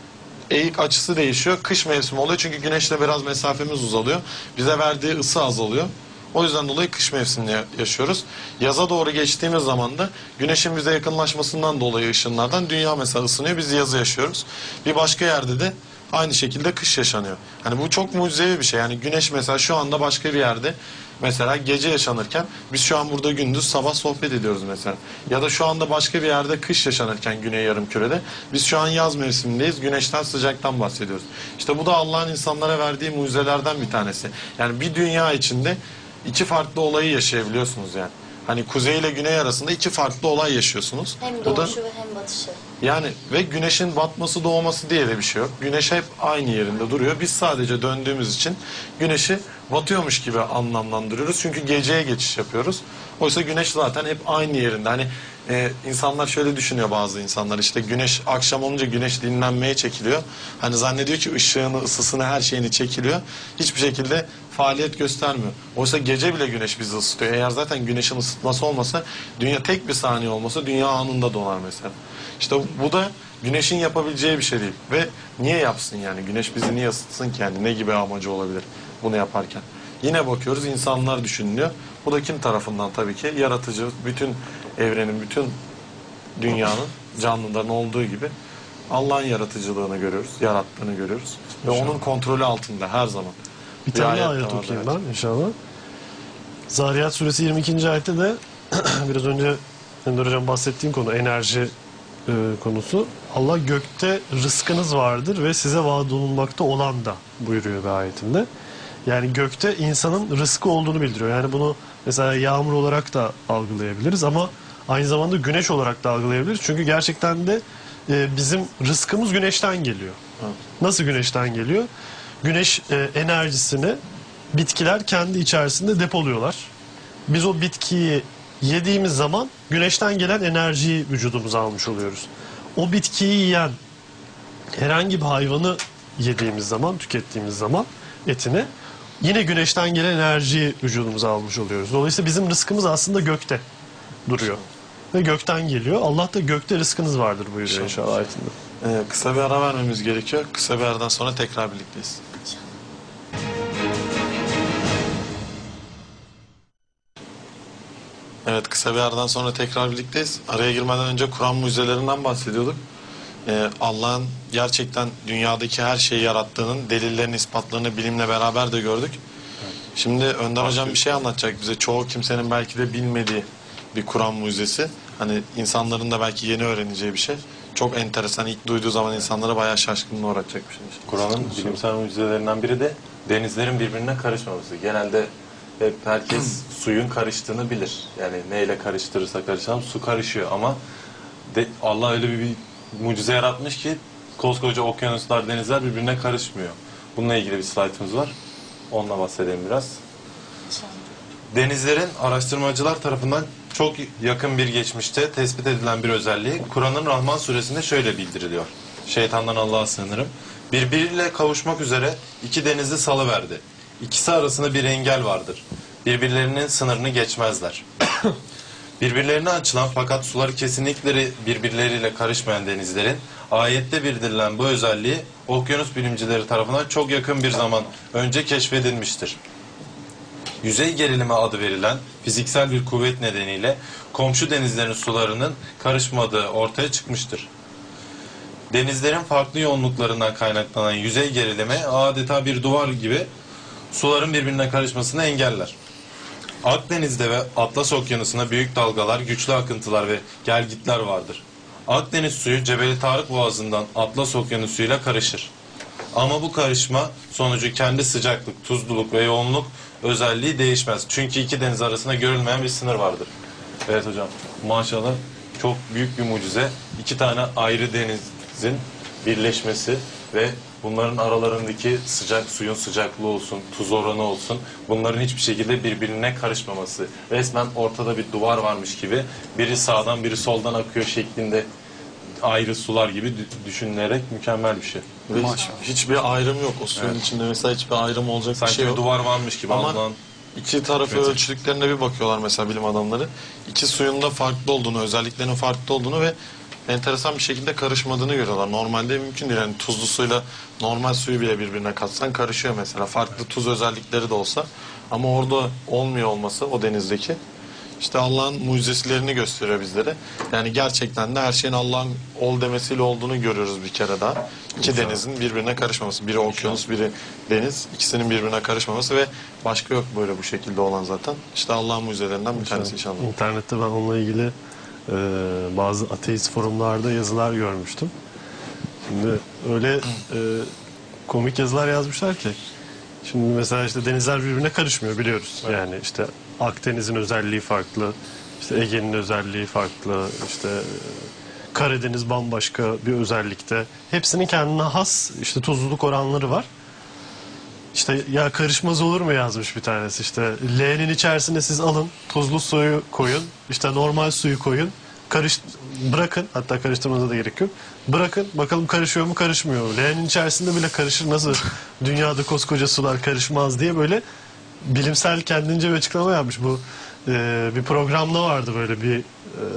Eğik açısı değişiyor. Kış mevsimi oluyor. Çünkü güneşle biraz mesafemiz uzalıyor. Bize verdiği ısı azalıyor. O yüzden dolayı kış mevsimini yaşıyoruz. Yaza doğru geçtiğimiz zaman da güneşin bize yakınlaşmasından dolayı ışınlardan dünya mesela ısınıyor. Biz yazı yaşıyoruz. Bir başka yerde de aynı şekilde kış yaşanıyor. Hani bu çok mucizevi bir şey. Yani güneş mesela şu anda başka bir yerde mesela gece yaşanırken biz şu an burada gündüz sabah sohbet ediyoruz mesela. Ya da şu anda başka bir yerde kış yaşanırken güney yarımkürede biz şu an yaz mevsimindeyiz. Güneşten, sıcaktan bahsediyoruz. İşte bu da Allah'ın insanlara verdiği mucizelerden bir tanesi. Yani bir dünya içinde iki farklı olayı yaşayabiliyorsunuz yani. Hani kuzey ile güney arasında iki farklı olay yaşıyorsunuz. Hem Bu da doğuşu ve hem batışı. yani ve güneşin batması doğması diye de bir şey yok. Güneş hep aynı yerinde duruyor. Biz sadece döndüğümüz için güneşi batıyormuş gibi anlamlandırıyoruz. Çünkü geceye geçiş yapıyoruz. Oysa güneş zaten hep aynı yerinde. Hani e, insanlar şöyle düşünüyor, bazı insanlar işte güneş akşam olunca güneş dinlenmeye çekiliyor. Hani zannediyor ki ışığını, ısısını, her şeyini çekiliyor. Hiçbir şekilde faaliyet göstermiyor. Oysa gece bile güneş bizi ısıtıyor. Eğer zaten güneşin ısıtması olmasa, dünya tek bir saniye olmasa dünya anında donar mesela. İşte bu da güneşin yapabileceği bir şey değil. Ve niye yapsın yani? Güneş bizi niye ısıtsın ki yani? Ne gibi amacı olabilir bunu yaparken? Yine bakıyoruz, insanlar düşünülüyor. Bu da kim tarafından? Tabii ki yaratıcı, bütün evrenin, bütün dünyanın, canlıların olduğu gibi Allah'ın yaratıcılığını görüyoruz, yarattığını görüyoruz. Ve onun kontrolü altında her zaman. Bir tane ayet ayet de var, okuyayım evet. ben inşallah. Zariyat suresi yirmi ikinci ayette de biraz önce Ender Hocam bahsettiğim konu enerji e, konusu. Allah gökte rızkınız vardır ve size vaat olunmakta olan da buyuruyor bir ayetinde. Yani gökte insanın rızkı olduğunu bildiriyor. Yani bunu mesela yağmur olarak da algılayabiliriz ama aynı zamanda güneş olarak da algılayabiliriz. Çünkü gerçekten de e, bizim rızkımız güneşten geliyor. Evet. Nasıl güneşten geliyor? Güneş e, enerjisini bitkiler kendi içerisinde depoluyorlar. Biz o bitkiyi yediğimiz zaman güneşten gelen enerjiyi vücudumuza almış oluyoruz. O bitkiyi yiyen herhangi bir hayvanı yediğimiz zaman, tükettiğimiz zaman etini, yine güneşten gelen enerjiyi vücudumuza almış oluyoruz. Dolayısıyla bizim rızkımız aslında gökte duruyor. Ve gökten geliyor. Allah da gökte rızkınız vardır buyuruyor inşallah ayetinde. Ee, kısa bir ara vermemiz gerekiyor. Kısa bir aradan sonra tekrar birlikteyiz. Evet, kısa bir aradan sonra tekrar birlikteyiz. Araya girmeden önce Kur'an mucizelerinden bahsediyorduk. Ee, Allah'ın gerçekten dünyadaki her şeyi yarattığının delillerini, ispatlarını bilimle beraber de gördük. Şimdi Önder Hocam bir şey anlatacak bize. Çoğu kimsenin belki de bilmediği bir Kur'an mucizesi. Hani insanların da belki yeni öğreneceği bir şey. Çok enteresan. İlk duyduğu zaman insanları bayağı şaşkınlığa uğratacak bir şey. Kur'an'ın bilimsel mucizelerinden biri de denizlerin birbirine karışmaması. Genelde hep herkes suyun karıştığını bilir. Yani neyle karıştırırsa karışalım su karışıyor ama de, Allah öyle bir, bir mucize yaratmış ki koskoca okyanuslar, denizler birbirine karışmıyor. Bununla ilgili bir slaytımız var. Onunla bahsedelim biraz. Denizlerin araştırmacılar tarafından çok yakın bir geçmişte tespit edilen bir özelliği Kur'an'ın Rahman suresinde şöyle bildiriliyor. Şeytandan Allah'a sığınırım. Birbiriyle kavuşmak üzere iki denizi salıverdi. İkisi arasında bir engel vardır. Birbirlerinin sınırını geçmezler. Birbirlerine açılan fakat suları kesinlikle birbirleriyle karışmayan denizlerin ayette bildirilen bu özelliği okyanus bilimcileri tarafından çok yakın bir zaman önce keşfedilmiştir. Yüzey gerilimi adı verilen fiziksel bir kuvvet nedeniyle komşu denizlerin sularının karışmadığı ortaya çıkmıştır. Denizlerin farklı yoğunluklarından kaynaklanan yüzey gerilimi adeta bir duvar gibi suların birbirine karışmasını engeller. Akdeniz'de ve Atlas Okyanusu'na büyük dalgalar, güçlü akıntılar ve gelgitler vardır. Akdeniz suyu Cebeli Tarık Boğazı'ndan Atlas Okyanusu'yla karışır. Ama bu karışma sonucu kendi sıcaklık, tuzluluk ve yoğunluk özelliği değişmez. Çünkü iki deniz arasında görülmeyen bir sınır vardır. Evet hocam, maşallah çok büyük bir mucize. İki tane ayrı denizin birleşmesi ve bunların aralarındaki sıcak suyun sıcaklığı olsun, tuz oranı olsun, bunların hiçbir şekilde birbirine karışmaması. Resmen ortada bir duvar varmış gibi biri sağdan biri soldan akıyor şeklinde ayrı sular gibi düşünülerek mükemmel bir şey. Ve hiçbir ayrım yok. O suyun Evet. içinde mesela hiçbir ayrım olacak Sanki bir şey bir yok. duvar varmış gibi Ama Allah'ın. İki tarafı Evet. ölçtüklerine bir bakıyorlar mesela bilim adamları. İki suyun da farklı olduğunu, özelliklerinin farklı olduğunu ve enteresan bir şekilde karışmadığını görüyorlar. Normalde mümkün değil. Yani tuzlu suyla normal suyu bile birbirine katsan karışıyor mesela. Farklı tuz özellikleri de olsa. Ama orada olmuyor olması o denizdeki. İşte Allah'ın mucizelerini gösteriyor bizlere. Yani gerçekten de her şeyin Allah'ın ol demesiyle olduğunu görüyoruz bir kere daha. İki denizin birbirine karışmaması. Biri okyanus, biri deniz. İkisinin birbirine karışmaması ve başka yok böyle bu şekilde olan zaten. İşte Allah'ın mucizelerinden bir tanesi inşallah. İnternette ben onunla ilgili e, bazı ateist forumlarda yazılar görmüştüm. Şimdi öyle e, komik yazılar yazmışlar ki. Şimdi mesela işte denizler birbirine karışmıyor biliyoruz. Yani işte Akdeniz'in özelliği farklı, işte Ege'nin özelliği farklı, işte e, Karadeniz bambaşka bir özellikte. Hepsinin kendine has işte tuzluluk oranları var. İşte ya karışmaz olur mu yazmış bir tanesi işte. Leğenin içerisine siz alın, tuzlu suyu koyun, işte normal suyu koyun. Karış, bırakın, hatta karıştırmanıza da gerek yok. Bırakın, bakalım karışıyor mu karışmıyor mu? Leğenin içerisinde bile karışır, nasıl dünyada koskoca sular karışmaz diye böyle bilimsel kendince bir açıklama yapmış. Bu e, bir programda vardı böyle bir e,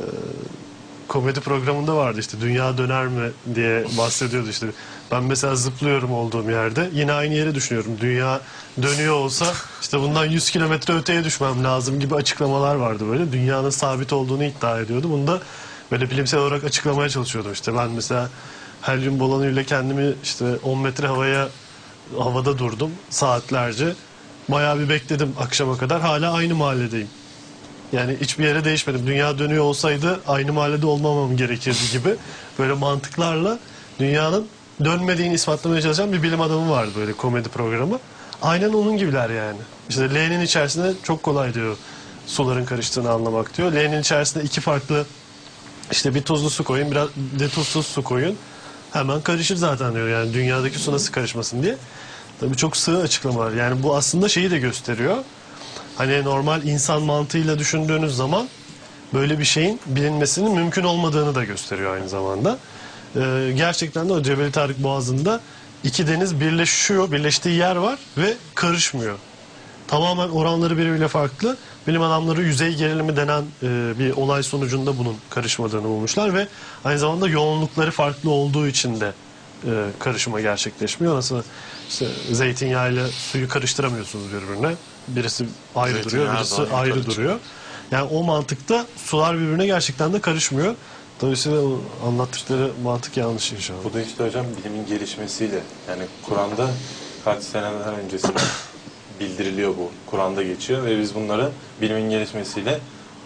komedi programında vardı işte dünya döner mi diye bahsediyordu işte. Ben mesela zıplıyorum olduğum yerde yine aynı yere düşünüyorum. Dünya dönüyor olsa işte bundan yüz kilometre öteye düşmem lazım gibi açıklamalar vardı böyle. Dünyanın sabit olduğunu iddia ediyordu. Bunu da böyle bilimsel olarak açıklamaya çalışıyordum. İşte ben mesela helyum balonuyla kendimi işte on metre havaya havada durdum saatlerce. Bayağı bir bekledim akşama kadar. Hala aynı mahalledeyim. Yani hiçbir yere değişmedim. Dünya dönüyor olsaydı aynı mahallede olmamam gerekirdi gibi böyle mantıklarla dünyanın dönmediğini ispatlamaya çalışan bir bilim adamı vardı böyle komedi programı. Aynen onun gibiler yani. İşte leğenin içerisinde çok kolay diyor suların karıştığını anlamak diyor. Leğenin içerisinde iki farklı işte bir tuzlu su koyun, biraz de tuzsuz su koyun. Hemen karışır zaten diyor. Yani dünyadaki su nasıl karışmasın diye. Tabii çok sığ açıklamalar. Yani bu aslında şeyi de gösteriyor. Hani normal insan mantığıyla düşündüğünüz zaman böyle bir şeyin bilinmesinin mümkün olmadığını da gösteriyor aynı zamanda. Ee, gerçekten de o Cebeli Tarık Boğazı'nda iki deniz birleşiyor, birleştiği yer var ve karışmıyor. tamamen oranları birbiriyle farklı. Bilim adamları yüzey gerilimi denen e, bir olay sonucunda bunun karışmadığını bulmuşlar ve aynı zamanda yoğunlukları farklı olduğu için de e, karışma gerçekleşmiyor. Nasıl işte zeytinyağıyla suyu karıştıramıyorsunuz birbirine. Birisi ayrı Zeytinyağı duruyor, her birisi zaman ayrı yukarı duruyor. Yani o mantıkta sular birbirine gerçekten de karışmıyor. Dolayısıyla o anlattıkları mantık yanlış inşallah. Bu da işte hocam bilimin gelişmesiyle, yani Kur'an'da kaç seneler öncesinde bildiriliyor bu. Kur'an'da geçiyor ve biz bunları bilimin gelişmesiyle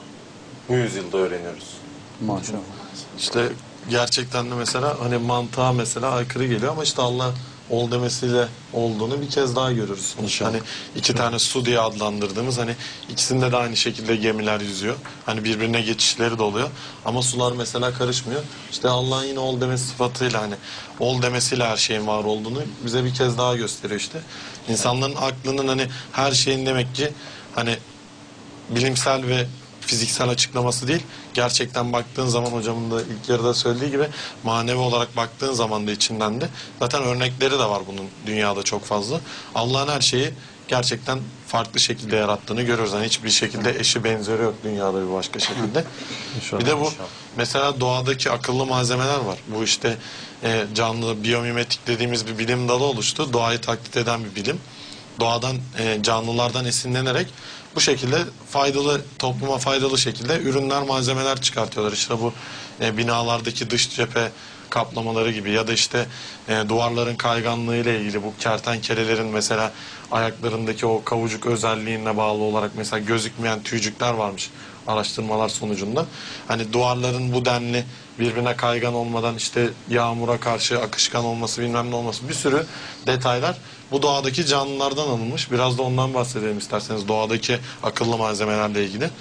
bu yüzyılda öğreniyoruz. Maşallah. İşte gerçekten de mesela hani mantığa mesela aykırı geliyor ama işte Allah ol demesiyle olduğunu bir kez daha görürüz. Sonuçta İnşallah. hani iki tane su diye adlandırdığımız, hani ikisinde de aynı şekilde gemiler yüzüyor. Hani birbirine geçişleri de oluyor. Ama sular mesela karışmıyor. İşte Allah'ın yine ol demesi sıfatıyla, hani ol demesiyle her şeyin var olduğunu bize bir kez daha gösteriyor işte. İnsanların aklının hani her şeyin demek ki hani bilimsel ve fiziksel açıklaması değil, gerçekten baktığın zaman hocamın da ilk yarıda söylediği gibi manevi olarak baktığın zaman da içinden de zaten örnekleri de var bunun dünyada çok fazla. Allah'ın her şeyi gerçekten farklı şekilde yarattığını görüyoruz. Yani hiçbir şekilde eşi benzeri yok dünyada bir başka şekilde. İnşallah. Bir de bu mesela doğadaki akıllı malzemeler var. Bu işte e, canlı biyomimetik dediğimiz bir bilim dalı oluştu. Doğayı taklit eden bir bilim. Doğadan, e, canlılardan esinlenerek bu şekilde faydalı, topluma faydalı şekilde ürünler, malzemeler çıkartıyorlar. İşte bu e, binalardaki dış cephe kaplamaları gibi ya da işte e, duvarların kayganlığı ile ilgili bu kertenkelelerin mesela ayaklarındaki o kavucuk özelliğine bağlı olarak mesela gözükmeyen tüycükler varmış araştırmalar sonucunda. Hani duvarların bu denli birbirine kaygan olmadan işte yağmura karşı akışkan olması, bilmem ne olması, bir sürü detaylar bu doğadaki canlılardan alınmış. Biraz da ondan bahsedelim isterseniz, doğadaki akıllı malzemelerle ilgili.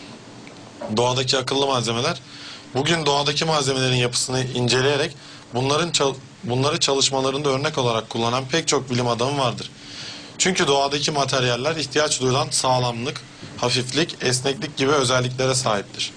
Doğadaki akıllı malzemeler, bugün doğadaki malzemelerin yapısını inceleyerek bunların çal- bunları çalışmalarında örnek olarak kullanan pek çok bilim adamı vardır. Çünkü doğadaki materyaller ihtiyaç duyulan sağlamlık, hafiflik, esneklik gibi özelliklere sahiptir.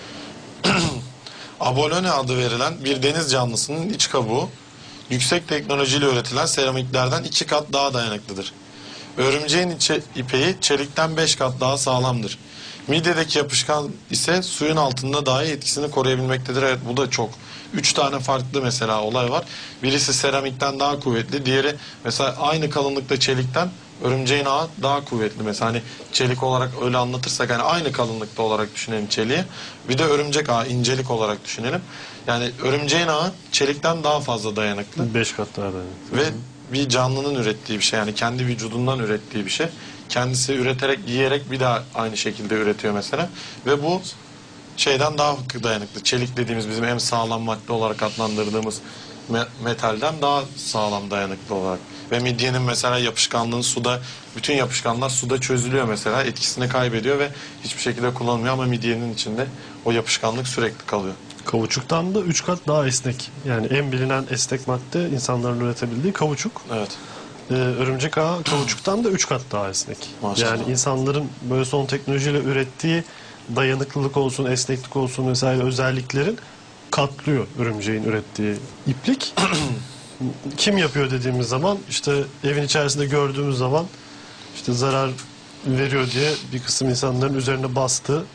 Abalone adı verilen bir deniz canlısının iç kabuğu yüksek teknolojiyle üretilen seramiklerden iki kat daha dayanıklıdır. Örümceğin içe, ipeği çelikten beş kat daha sağlamdır. Midyedeki yapışkan ise suyun altında dahi etkisini koruyabilmektedir. Evet, bu da çok. Üç tane farklı mesela olay var. Birisi seramikten daha kuvvetli. Diğeri mesela aynı kalınlıkta çelikten, örümceğin ağı daha kuvvetli. Mesela hani çelik olarak öyle anlatırsak hani aynı kalınlıkta olarak düşünelim çeliği. Bir de örümcek ağı incelik olarak düşünelim. Yani örümceğin ağı çelikten daha fazla dayanıklı. Beş kat daha dayanıklı. Ve bir canlının ürettiği bir şey, yani kendi vücudundan ürettiği bir şey. Kendisi üreterek, yiyerek bir daha aynı şekilde üretiyor mesela. Ve bu şeyden daha dayanıklı. Çelik dediğimiz bizim en sağlam madde olarak adlandırdığımız me- metalden daha sağlam, dayanıklı olarak. Ve midyenin mesela yapışkanlığı suda, bütün yapışkanlar suda çözülüyor mesela, etkisini kaybediyor ve hiçbir şekilde kullanılmıyor ama midyenin içinde o yapışkanlık sürekli kalıyor. Kauçuktan da üç kat daha esnek. Yani en bilinen esnek madde insanların üretebildiği kauçuk. Evet. Ee, örümcek ağı kauçuktan da üç kat daha esnek. Maşallah. Yani insanların böyle son teknolojiyle ürettiği dayanıklılık olsun, esneklik olsun vesaire özelliklerin katlıyor örümceğin ürettiği iplik. Kim yapıyor dediğimiz zaman işte evin içerisinde gördüğümüz zaman işte zarar veriyor diye bir kısım insanların üzerine bastı.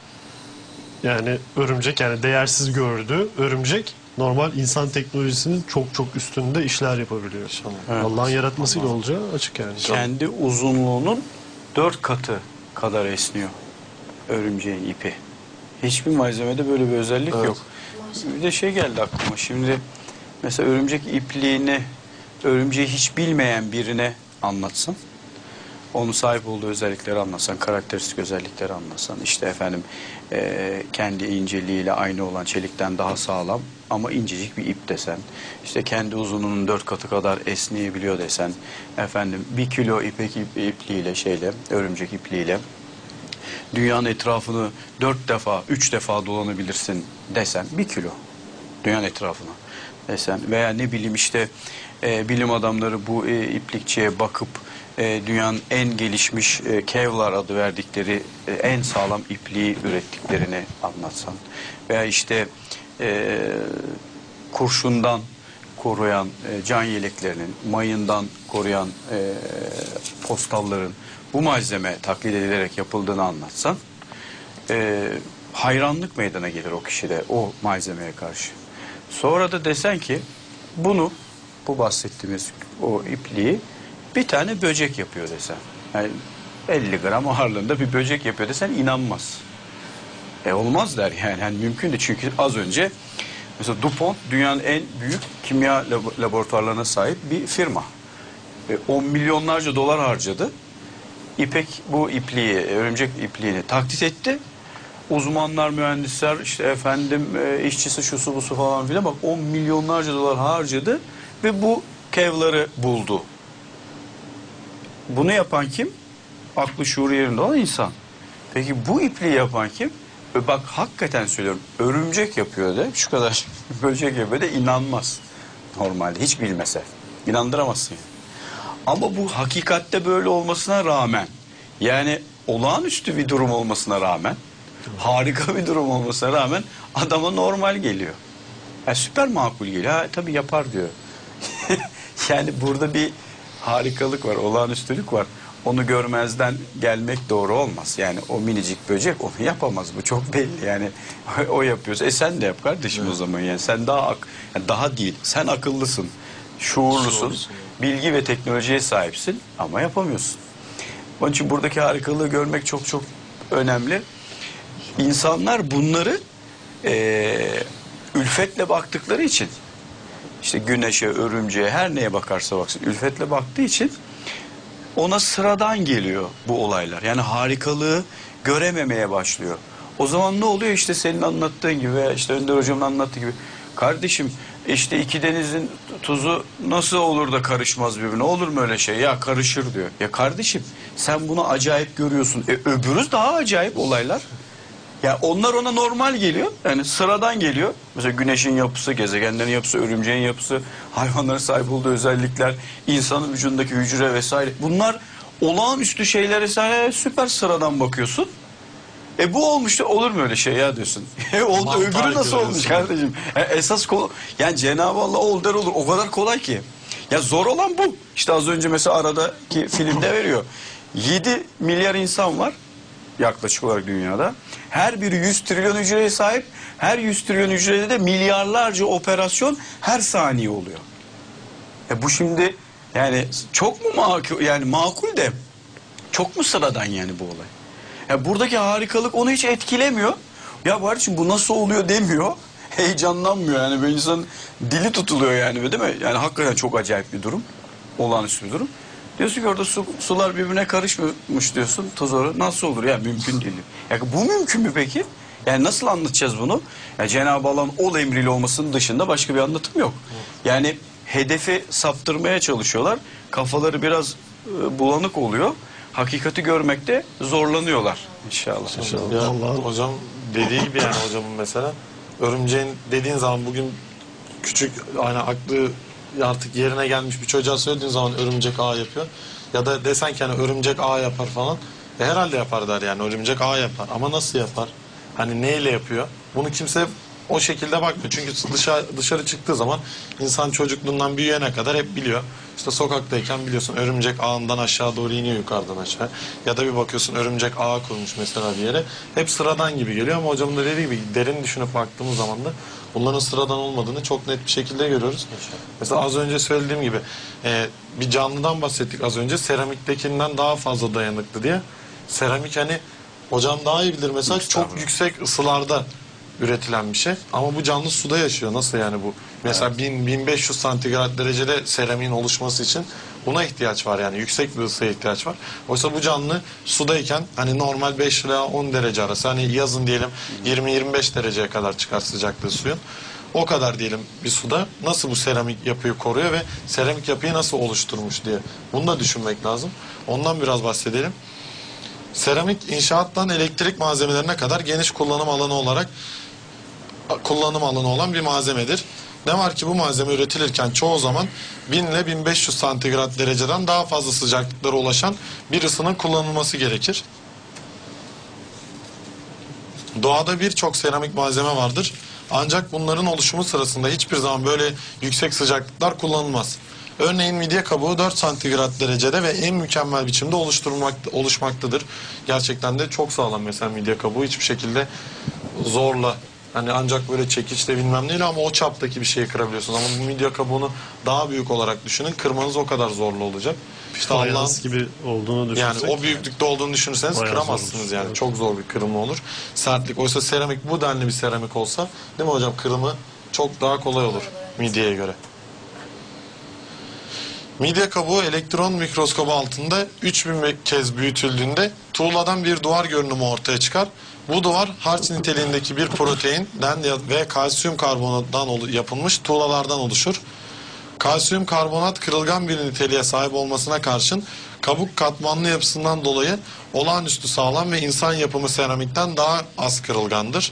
Yani örümcek, yani değersiz gördüğü örümcek normal insan teknolojisinin çok çok üstünde işler yapabiliyor. İnşallah. Evet. Allah'ın yaratmasıyla olacağı açık yani. Kendi uzunluğunun dört katı kadar esniyor örümceğin ipi. Hiçbir malzemede böyle bir özellik Evet. yok. Bir de şey geldi aklıma. Şimdi mesela örümcek ipliğini örümceği hiç bilmeyen birine anlatsın. Onun sahip olduğu özellikleri anlatsan, karakteristik özellikleri anlatsan, işte efendim e, kendi inceliğiyle aynı olan çelikten daha sağlam ama incecik bir ip desen, işte kendi uzunluğunun dört katı kadar esneyebiliyor desen, efendim bir kilo ipek ip, ipliğiyle şeyle, örümcek ipliğiyle dünyanın etrafını dört defa, üç defa dolanabilirsin desen, bir kilo dünyanın etrafına desen veya ne bileyim işte e, bilim adamları bu e, iplikçiye bakıp e, dünyanın en gelişmiş e, Kevlar adı verdikleri e, en sağlam ipliği ürettiklerini anlatsan veya işte e, kurşundan koruyan e, can yeleklerinin, mayından koruyan e, postalların bu malzeme taklit edilerek yapıldığını anlatsan e, hayranlık meydana gelir o kişide o malzemeye karşı. Sonra da desen ki bunu, bu bahsettiğimiz o ipliği bir tane böcek yapıyor desen. Yani elli gram ağırlığında bir böcek yapıyor desen inanmaz. E olmaz der yani. Yani mümkün değil. Çünkü az önce mesela DuPont dünyanın en büyük kimya lab- laboratuvarlarına sahip bir firma. E, on milyonlarca dolar harcadı. İpek bu ipliği, örümcek ipliğini taklit etti. Uzmanlar, mühendisler, işte efendim e, işçisi şusu busu falan filan, bak on milyonlarca dolar harcadı ve bu kevları buldu. Bunu yapan kim? Aklı şuuru yerinde olan insan. Peki bu ipliği yapan kim? E bak hakikaten söylüyorum, örümcek yapıyor de şu kadar böcek yapıyor de inanmaz. Normalde hiç bilmese. İnandıramazsın yani. Ama bu hakikatte böyle olmasına rağmen, yani olağanüstü bir durum olmasına rağmen, harika bir durum olmasına rağmen adama normal geliyor. Yani süper makul geliyor. Ha, tabii yapar diyor. Yani burada bir harikalık var, olağanüstülük var. Onu görmezden gelmek doğru olmaz. Yani o minicik böcek onu yapamaz. Bu çok belli yani. O yapıyorsa e sen de yap kardeşim evet. O zaman yani. Sen daha ak yani daha değil. Sen akıllısın, şuurlusun, Şuurlusun. bilgi ve teknolojiye sahipsin ama yapamıyorsun. Onun için buradaki harikalığı görmek çok çok önemli. İnsanlar bunları e, ülfetle baktıkları için, işte güneşe, örümceğe, her neye bakarsa baksın ülfetle baktığı için ona sıradan geliyor bu olaylar. Yani harikalığı görememeye başlıyor. O zaman ne oluyor? İşte senin anlattığın gibi veya işte Önder Hocam'ın anlattığı gibi. Kardeşim işte iki denizin tuzu nasıl olur da karışmaz birbirine? Olur mu öyle şey? Ya karışır diyor. Ya kardeşim sen bunu acayip görüyorsun. E öbürü daha acayip olaylar. Ya onlar ona normal geliyor. Yani sıradan geliyor. Mesela güneşin yapısı, gezegenlerin yapısı, örümceğin yapısı, hayvanların sahip olduğu özellikler, insanın vücudundaki hücre vesaire. Bunlar olağanüstü şeylere sen süper sıradan bakıyorsun. E bu olmuş da olur mu öyle şey ya diyorsun. E oldu, Mantar öbürü nasıl olmuş görüyorsun. kardeşim? E esas kol yani Cenab-ı Allah ol der olur. O kadar kolay ki. Ya zor olan bu. İşte az önce mesela aradaki filmde veriyor. yedi milyar insan var yaklaşık olarak dünyada. Her biri yüz trilyon hücreye sahip. Her yüz trilyon hücrede de milyarlarca operasyon her saniye oluyor. E bu şimdi yani çok mu makul, yani makul de çok mu sıradan yani bu olay? Ya buradaki harikalık onu hiç etkilemiyor. Ya var için bu nasıl oluyor demiyor. Heyecanlanmıyor yani, böyle insanın dili tutuluyor yani, değil mi? Yani hakikaten çok acayip bir durum. Olağanüstü bir durum. Diyorsun ki orada su, sular birbirine karışmış diyorsun. Toz orada nasıl olur ya, mümkün değil. Ya bu mümkün mü peki? Yani nasıl anlatacağız bunu? Ya Cenab-ı Allah'ın ol emriyle olmasının dışında başka bir anlatım yok. Yani hedefi saptırmaya çalışıyorlar. Kafaları biraz e, bulanık oluyor. Hakikati görmekte zorlanıyorlar inşallah. İnşallah. Ya, Vallahi- hocam dediği gibi yani hocamın mesela örümceğin dediğin zaman bugün küçük hani aklı artık yerine gelmiş bir çocuğa söylediğin zaman örümcek ağ yapıyor. Ya da desen ki hani örümcek ağ yapar falan. E herhalde yapar der yani, örümcek ağ yapar. Ama nasıl yapar? Hani neyle yapıyor? Bunu kimse o şekilde bakmıyor. Çünkü dışarı, dışarı çıktığı zaman insan çocukluğundan büyüyene kadar hep biliyor. İşte sokaktayken biliyorsun örümcek ağından aşağı doğru iniyor, yukarıdan aşağı. Ya da bir bakıyorsun örümcek ağı kurmuş mesela bir yere. Hep sıradan gibi geliyor ama hocamın da dediği gibi derin düşünüp baktığımız zaman da bunların sıradan olmadığını çok net bir şekilde görüyoruz. Mesela az önce söylediğim gibi e, bir canlıdan bahsettik az önce, seramiktekinden daha fazla dayanıklı diye. Seramik hani hocam daha iyi bilir mesela, çok yüksek ısılarda üretilen bir şey. Ama bu canlı suda yaşıyor. Nasıl yani bu? Mesela evet. bin bin beş yüz santigrat derecede seramiğin oluşması için buna ihtiyaç var yani. Yüksek bir ısıya ihtiyaç var. Oysa bu canlı sudayken hani normal beş ila on derece arası, hani yazın diyelim yirmi yirmi beş dereceye kadar çıkar sıcaklığı suyun. O kadar diyelim bir suda nasıl bu seramik yapıyı koruyor ve seramik yapıyı nasıl oluşturmuş diye. Bunu da düşünmek lazım. Ondan biraz bahsedelim. Seramik inşaattan elektrik malzemelerine kadar geniş kullanım alanı olarak kullanım alanı olan bir malzemedir. Ne var ki bu malzeme üretilirken çoğu zaman bin ile bin beş yüz santigrat dereceden daha fazla sıcaklıklara ulaşan bir ısının kullanılması gerekir. Doğada birçok seramik malzeme vardır. Ancak bunların oluşumu sırasında hiçbir zaman böyle yüksek sıcaklıklar kullanılmaz. Örneğin midye kabuğu dört santigrat derecede ve en mükemmel biçimde oluşturulmakta, oluşmaktadır. Gerçekten de çok sağlam mesela midye kabuğu, hiçbir şekilde zorla, hani ancak böyle çekiçle bilmem neyle ama o çaptaki bir şeyi kırabiliyorsunuz. Ama bu midye kabuğunu daha büyük olarak düşünün, kırmanız o kadar zorlu olacak. İşte Allah'ın, Fayans gibi olduğunu düşünsek. yani o büyüklükte olduğunu düşünürseniz Bayağı kıramazsınız zormuş, yani. evet. Çok zor bir kırımı olur. Sertlik. Oysa seramik, bu denli bir seramik olsa, değil mi hocam, kırımı çok daha kolay olur midyeye göre. Midye kabuğu elektron mikroskobu altında üç bin kez büyütüldüğünde tuğladan bir duvar görünümü ortaya çıkar. Bu duvar harç niteliğindeki bir proteinden ve kalsiyum karbonattan yapılmış tuğlalardan oluşur. Kalsiyum karbonat kırılgan bir niteliğe sahip olmasına karşın kabuk katmanlı yapısından dolayı olağanüstü sağlam ve insan yapımı seramikten daha az kırılgandır.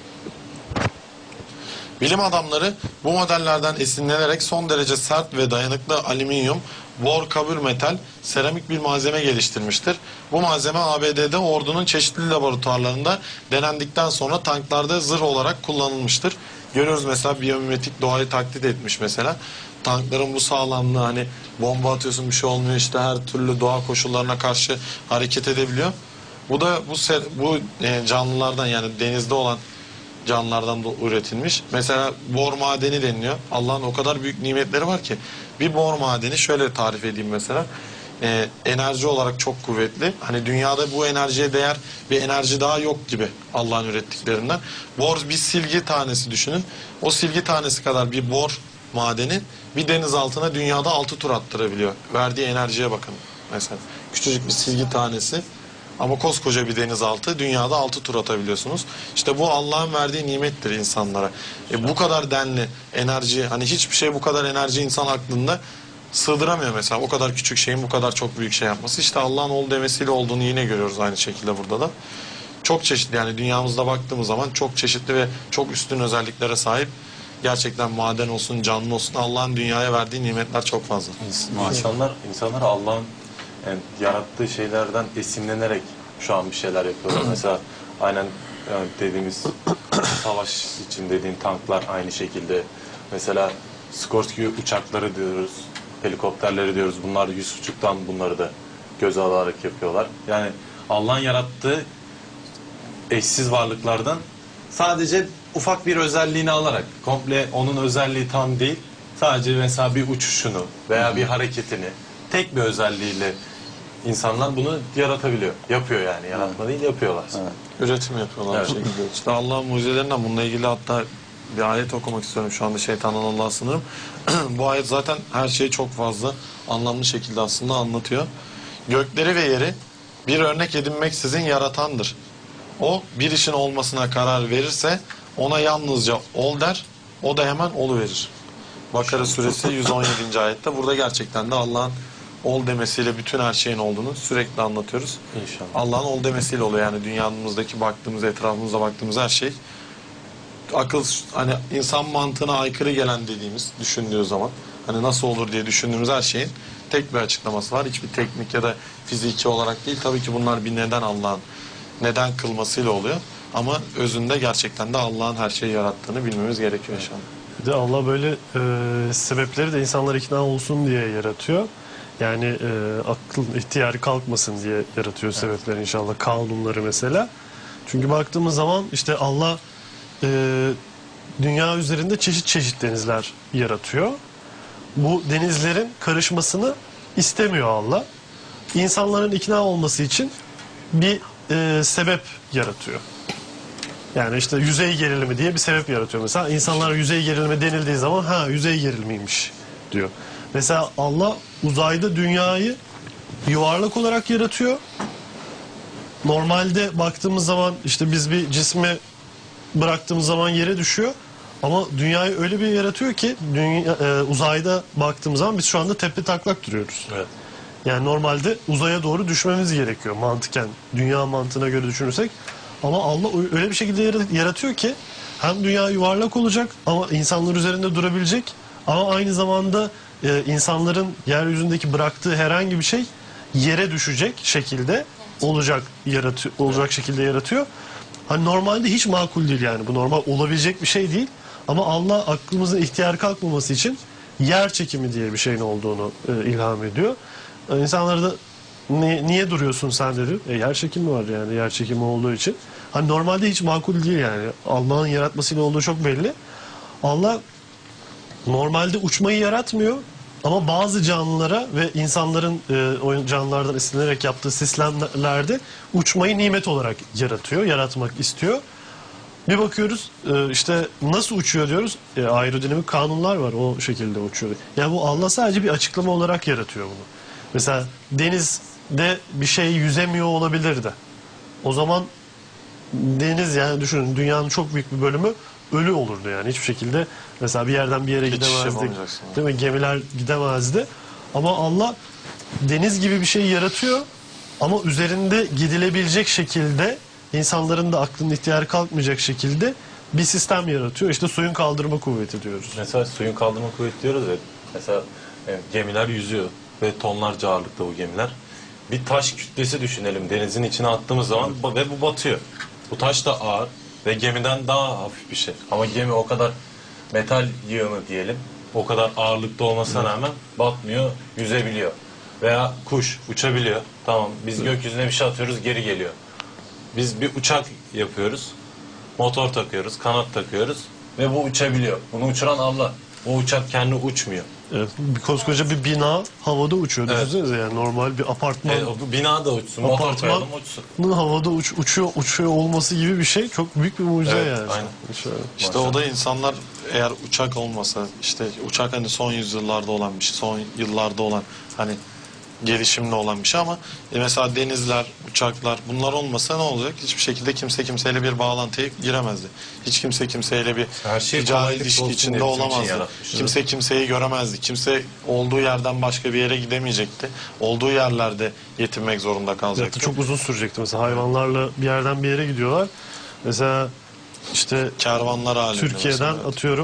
Bilim adamları bu modellerden esinlenerek son derece sert ve dayanıklı alüminyum, bor kabul metal, seramik bir malzeme geliştirmiştir. Bu malzeme A B D'de ordunun çeşitli laboratuvarlarında denendikten sonra tanklarda zırh olarak kullanılmıştır. Görüyoruz mesela biyomimetik doğayı taklit etmiş mesela. Tankların bu sağlamlığı, hani bomba atıyorsun bir şey olmuyor, işte her türlü doğa koşullarına karşı hareket edebiliyor. Bu da bu ser, bu e, canlılardan, yani denizde olan canlılardan da üretilmiş. Mesela bor madeni deniliyor. Allah'ın o kadar büyük nimetleri var ki. Bir bor madeni şöyle tarif edeyim mesela. Ee, enerji olarak çok kuvvetli. Hani dünyada bu enerjiye değer bir enerji daha yok gibi Allah'ın ürettiklerinden. Bor bir silgi tanesi düşünün. O silgi tanesi kadar bir bor madeni bir deniz altına dünyada altı tur attırabiliyor. Verdiği enerjiye bakın mesela. Küçücük bir silgi tanesi. Ama koskoca bir denizaltı, dünyada altı tur atabiliyorsunuz. İşte bu Allah'ın verdiği nimettir insanlara. E bu kadar denli enerji, hani hiçbir şey bu kadar enerji insan aklında sığdıramıyor mesela. O kadar küçük şeyin bu kadar çok büyük şey yapması. İşte Allah'ın ol demesiyle olduğunu yine görüyoruz aynı şekilde burada da. Çok çeşitli, yani dünyamızda baktığımız zaman çok çeşitli ve çok üstün özelliklere sahip. Gerçekten maden olsun, canlı olsun, Allah'ın dünyaya verdiği nimetler çok fazla. İnsanlar, insanlar Allah'ın yani yarattığı şeylerden esinlenerek şu an bir şeyler yapıyorlar. Mesela aynen yani dediğimiz savaş için dediğin tanklar aynı şekilde. Mesela Skorsky uçakları diyoruz, helikopterleri diyoruz. Bunlar yüz uçuktan bunları da göze alarak yapıyorlar. Yani Allah'ın yarattığı eşsiz varlıklardan sadece ufak bir özelliğini alarak, komple onun özelliği tam değil, sadece mesela bir uçuşunu veya bir hareketini tek bir özelliğiyle insanlar bunu yaratabiliyor. Yapıyor yani. Yaratma değil, yapıyorlar. Evet. Üretim yapıyorlar Evet. bir şekilde. İşte Allah'ın mucizelerinden bununla ilgili hatta bir ayet okumak istiyorum şu anda, şeytandan Allah'a sınırım. Bu ayet zaten her şeyi çok fazla anlamlı şekilde aslında anlatıyor. Gökleri ve yeri bir örnek edinmeksizin yaratandır. O bir işin olmasına karar verirse ona yalnızca ol der, o da hemen oluverir. Bakara suresi yüz on yedinci ayette burada gerçekten de Allah'ın ol demesiyle bütün her şeyin olduğunu sürekli anlatıyoruz. İnşallah. Allah'ın ol demesiyle oluyor yani dünyamızdaki baktığımız, etrafımızda baktığımız her şey. Akıl, hani insan mantığına aykırı gelen dediğimiz, düşündüğü zaman hani nasıl olur diye düşündüğümüz her şeyin tek bir açıklaması var. Hiçbir teknik ya da fiziki olarak değil. Tabii ki bunlar bir neden, Allah'ın neden kılmasıyla oluyor. Ama özünde gerçekten de Allah'ın her şeyi yarattığını bilmemiz gerekiyor inşallah. Bir de Allah böyle e, sebepleri de insanlar ikna olsun diye yaratıyor. Yani e, akıl ihtiyarı kalkmasın diye yaratıyor sebepleri inşallah. Kanunları mesela. Çünkü baktığımız zaman işte Allah e, dünya üzerinde çeşit çeşit denizler yaratıyor. Bu denizlerin karışmasını istemiyor Allah. İnsanların ikna olması için bir e, sebep yaratıyor. Yani işte yüzey gerilimi diye bir sebep yaratıyor mesela. İnsanlar yüzey gerilimi denildiği zaman ha yüzey gerilimiymiş diyor. Mesela Allah uzayda dünyayı yuvarlak olarak yaratıyor. Normalde baktığımız zaman işte biz bir cismi bıraktığımız zaman yere düşüyor. Ama dünyayı öyle bir yaratıyor ki dünya, e, uzayda baktığımız zaman biz şu anda tepe taklak duruyoruz. Evet. Yani normalde uzaya doğru düşmemiz gerekiyor mantıken. Dünya mantığına göre düşünürsek. Ama Allah öyle bir şekilde yaratıyor ki hem dünya yuvarlak olacak ama insanlar üzerinde durabilecek, ama aynı zamanda e, insanların yeryüzündeki bıraktığı herhangi bir şey yere düşecek şekilde olacak yaratıyor, olacak şekilde yaratıyor. Hani normalde hiç makul değil yani. Bu normal olabilecek bir şey değil. Ama Allah aklımızın ihtiyar kalkmaması için yer çekimi diye bir şeyin olduğunu e, ilham ediyor. E, insanlara da "Ni- niye duruyorsun sen" dedi. E, yer çekimi var yani, yer çekimi olduğu için. Hani normalde hiç makul değil yani. Allah'ın yaratmasıyla olduğu çok belli. Allah normalde uçmayı yaratmıyor ama bazı canlılara ve insanların e, o canlılardan esinlenerek yaptığı sistemlerde uçmayı nimet olarak yaratıyor, yaratmak istiyor. Bir bakıyoruz e, işte nasıl uçuyor diyoruz. E, aerodinamik kanunlar var, o şekilde uçuyor. Yani bu Allah sadece bir açıklama olarak yaratıyor bunu. Mesela denizde bir şey yüzemiyor olabilirdi. O zaman deniz, yani düşünün, dünyanın çok büyük bir bölümü ölü olurdu yani, hiçbir şekilde mesela bir yerden bir yere Geçiş gidemezdik. yapamayacaksın. Değil mi? Gemiler gidemezdi. Ama Allah deniz gibi bir şey yaratıyor ama üzerinde gidilebilecek şekilde, insanların da aklının ihtiyarı kalkmayacak şekilde bir sistem yaratıyor. İşte suyun kaldırma kuvveti diyoruz. Mesela suyun kaldırma kuvveti diyoruz ya. Mesela e, gemiler yüzüyor ve tonlarca ağırlıkta bu gemiler. Bir taş kütlesi düşünelim denizin içine attığımız zaman ba- ve bu batıyor. Bu taş da ağır ve gemiden daha hafif bir şey. Ama gemi o kadar metal yığını diyelim, o kadar ağırlıkta olmasına rağmen batmıyor, yüzebiliyor. Veya kuş uçabiliyor. Tamam, biz gökyüzüne bir şey atıyoruz, geri geliyor. Biz bir uçak yapıyoruz, motor takıyoruz, kanat takıyoruz ve bu uçabiliyor. Bunu uçuran Allah. O uçak kendi uçmuyor. Evet, bir koskoca bir bina havada uçuyor. Evet. Düşünsenize yani, normal bir apartman. E, o bina da uçsun, motor Apartman- koyalım uçsun. havada uç, uçuyor uçuyor olması gibi bir şey, çok büyük bir mucize Evet, yani. aynen. Şöyle. İşte o da insanlar, eğer uçak olmasa, işte uçak hani son yüzyıllarda olan bir şey, son yıllarda olan, hani gelişimli olan bir şey ama e, mesela denizler, uçaklar, bunlar olmasa ne olacak? Hiçbir şekilde kimse kimseyle bir bağlantıya giremezdi. Hiç kimse kimseyle bir Her şey ticari kolaylık ilişki olsun içinde diye bizim için olamazdı. yaratmış. Kimse kimseyi göremezdi. Kimse olduğu yerden başka bir yere gidemeyecekti. Olduğu yerlerde yetinmek zorunda kalacaktı. Çok uzun sürecekti mesela, hayvanlarla bir yerden bir yere gidiyorlar. Mesela işte Kervanlar halinde Türkiye'den mesela. atıyorum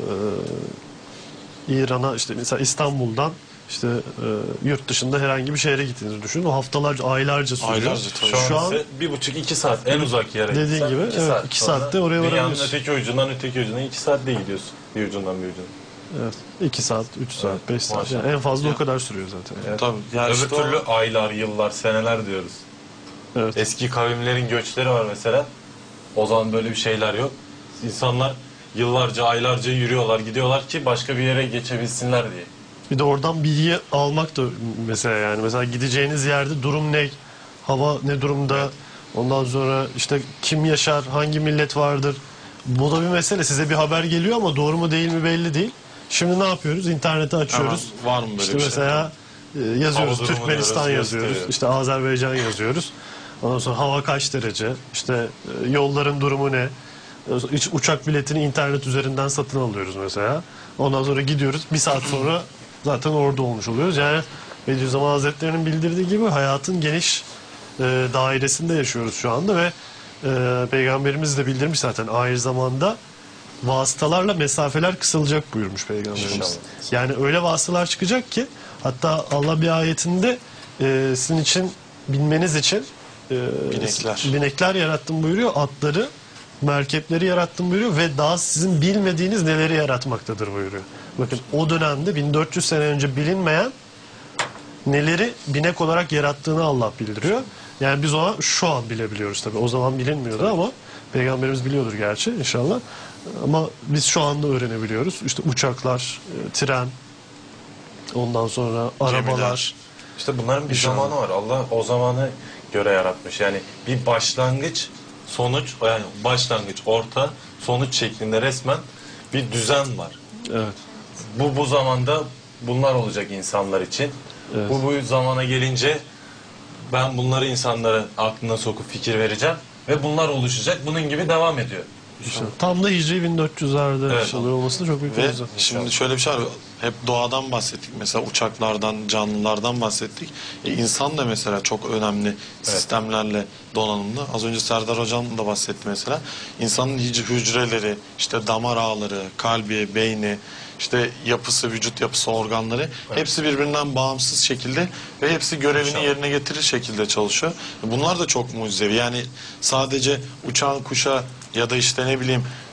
e, İran'a, işte mesela İstanbul'dan işte e, yurt dışında herhangi bir şehre gittiğinizi düşünün. O haftalarca, aylarca sürüyor. Aylarca tabii. Şu an, Şu an ise bir buçuk iki saat en uzak yere dediğin gitsen gibi, iki evet, saat iki sonra saatte oraya dünyanın varabiliyorsun. öteki ucundan öteki ucuna iki saatte gidiyorsun. Bir ucundan bir ucuna. Evet, iki saat, üç saat, Evet, beş saat. maşallah. Yani en fazla Ya. o kadar sürüyor zaten. Evet. Tabii. Ya Öbür işte o- türlü aylar, yıllar, seneler diyoruz. Evet. Eski kavimlerin göçleri var mesela. O zaman böyle bir şeyler yok. İnsanlar yıllarca, aylarca yürüyorlar, gidiyorlar ki başka bir yere geçebilsinler diye. Bir de oradan bilgi almak da mesela, yani mesela gideceğiniz yerde durum ne, hava ne durumda, ondan sonra işte kim yaşar, hangi millet vardır. Bu da bir mesele. Size bir haber geliyor ama doğru mu değil mi belli değil. Şimdi ne yapıyoruz? İnternete açıyoruz. Hemen var mı böyle işte bir şey? mesela e, yazıyoruz, Hava durumu Türkmenistan diyoruz, yazıyoruz, gösteriyor. işte Azerbaycan yazıyoruz. Ondan sonra hava kaç derece, işte e, yolların durumu ne. Hiç uçak biletini internet üzerinden satın alıyoruz mesela. Ondan sonra gidiyoruz. Bir saat sonra zaten orada olmuş oluyoruz. Yani Bediüzzaman Hazretleri'nin bildirdiği gibi hayatın geniş e, dairesinde yaşıyoruz şu anda ve e, Peygamberimiz de bildirmiş zaten, ahir zamanda vasıtalarla mesafeler kısalacak buyurmuş Peygamberimiz. İnşallah. Yani öyle vasıtalar çıkacak ki, hatta Allah bir ayetinde e, sizin için, bilmeniz için e, Binekler. binekler yarattım buyuruyor, atları, merkepleri yarattım buyuruyor ve daha sizin bilmediğiniz neleri yaratmaktadır buyuruyor. Bakın, o dönemde bin dört yüz sene önce bilinmeyen neleri binek olarak yarattığını Allah bildiriyor. Yani biz ona şu an bilebiliyoruz tabii. O zaman bilinmiyordu ama Peygamberimiz biliyordur gerçi inşallah. Ama biz şu anda öğrenebiliyoruz. İşte uçaklar, e, tren, ondan sonra arabalar. İşte bunların bir İnşallah. zamanı var. Allah o zamanı göre yaratmış. Yani bir başlangıç, sonuç, yani başlangıç, orta, sonuç şeklinde resmen bir düzen var. Evet. Bu bu zamanda bunlar olacak insanlar için. Evet. Bu bu zamana gelince ben bunları insanlara aklına sokup fikir vereceğim ve bunlar oluşacak. Bunun gibi devam ediyor. İşte tam da Hicri bin dört yüzlerde Evet. yaşanıyor olması da çok büyük bir Ve mucize. şimdi şöyle bir şey var. Hep doğadan bahsettik. Mesela uçaklardan, canlılardan bahsettik. E, insan da mesela çok önemli sistemlerle donanımlı. Az önce Serdar Hocam da bahsetti mesela. İnsanın hic- hücreleri, işte damar ağları, kalbi, beyni, işte yapısı, vücut yapısı, organları hepsi birbirinden bağımsız şekilde ve hepsi görevini İnşallah. yerine getirir şekilde çalışıyor. Bunlar da çok mucizevi. Yani sadece uçağın, kuşa ya da işte ne bileyim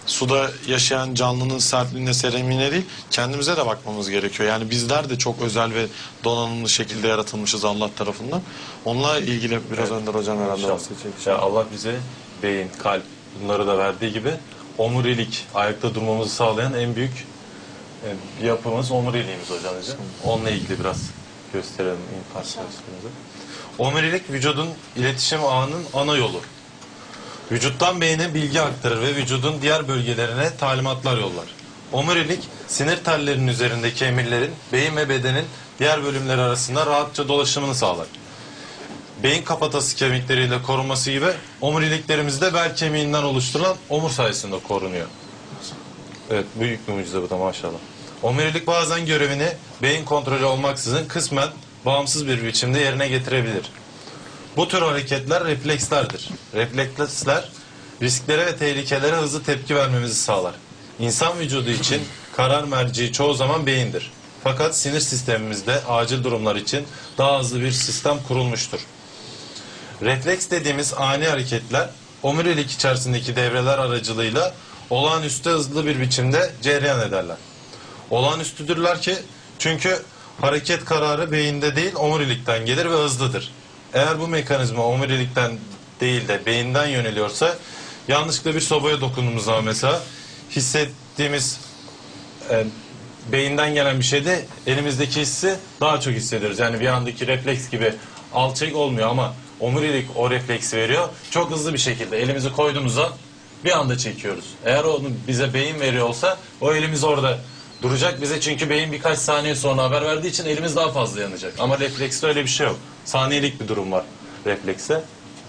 suda yaşayan canlının sertliğine, seramiğine değil, kendimize de bakmamız gerekiyor. Yani bizler de çok özel ve donanımlı şekilde yaratılmışız Allah tarafından. Onunla ilgili biraz Evet. Önder Hocam herhalde İnşallah. bahsedecek. Ya Allah bize beyin, kalp bunları da verdiği gibi omurilik, ayakta durmamızı sağlayan en büyük e, yapımız omuriliğimiz hocam. Onunla ilgili biraz gösterelim infaz çalışmamızı. Omurilik vücudun iletişim ağının ana yolu. Vücuttan beyne bilgi aktarır ve vücudun diğer bölgelerine talimatlar yollar. Omurilik, sinir tellerinin üzerindeki emirlerin beyin ve bedenin diğer bölümleri arasında rahatça dolaşımını sağlar. Beyin kafatası kemikleriyle korunması gibi omuriliklerimiz de bel kemiğinden oluşturulan omur sayesinde korunuyor. Evet, büyük bir mucize bu da maşallah. Omurilik bazen görevini beyin kontrolü olmaksızın kısmen bağımsız bir biçimde yerine getirebilir. Bu tür hareketler reflekslerdir. Refleksler risklere ve tehlikelere hızlı tepki vermemizi sağlar. İnsan vücudu için karar merci çoğu zaman beyindir. Fakat sinir sistemimizde acil durumlar için daha hızlı bir sistem kurulmuştur. Refleks dediğimiz ani hareketler omurilik içerisindeki devreler aracılığıyla olağanüstü hızlı bir biçimde cereyan ederler. Olağanüstüdürler ki çünkü hareket kararı beyinde değil omurilikten gelir ve hızlıdır. Eğer bu mekanizma omurilikten değil de beyinden yöneliyorsa yanlışlıkla bir sobaya dokunduğumuz zaman mesela hissettiğimiz e, beyinden gelen bir şeyde elimizdeki hissi daha çok hissediyoruz. Yani bir andaki refleks gibi alçak olmuyor ama omurilik o refleksi veriyor. Çok hızlı bir şekilde elimizi koyduğumuzda bir anda çekiyoruz. Eğer onu bize beyin veriyor olsa o elimiz orada duracak bize çünkü beyin birkaç saniye sonra haber verdiği için elimiz daha fazla yanacak. Ama reflekste öyle bir şey yok. Saniyelik bir durum var reflekste.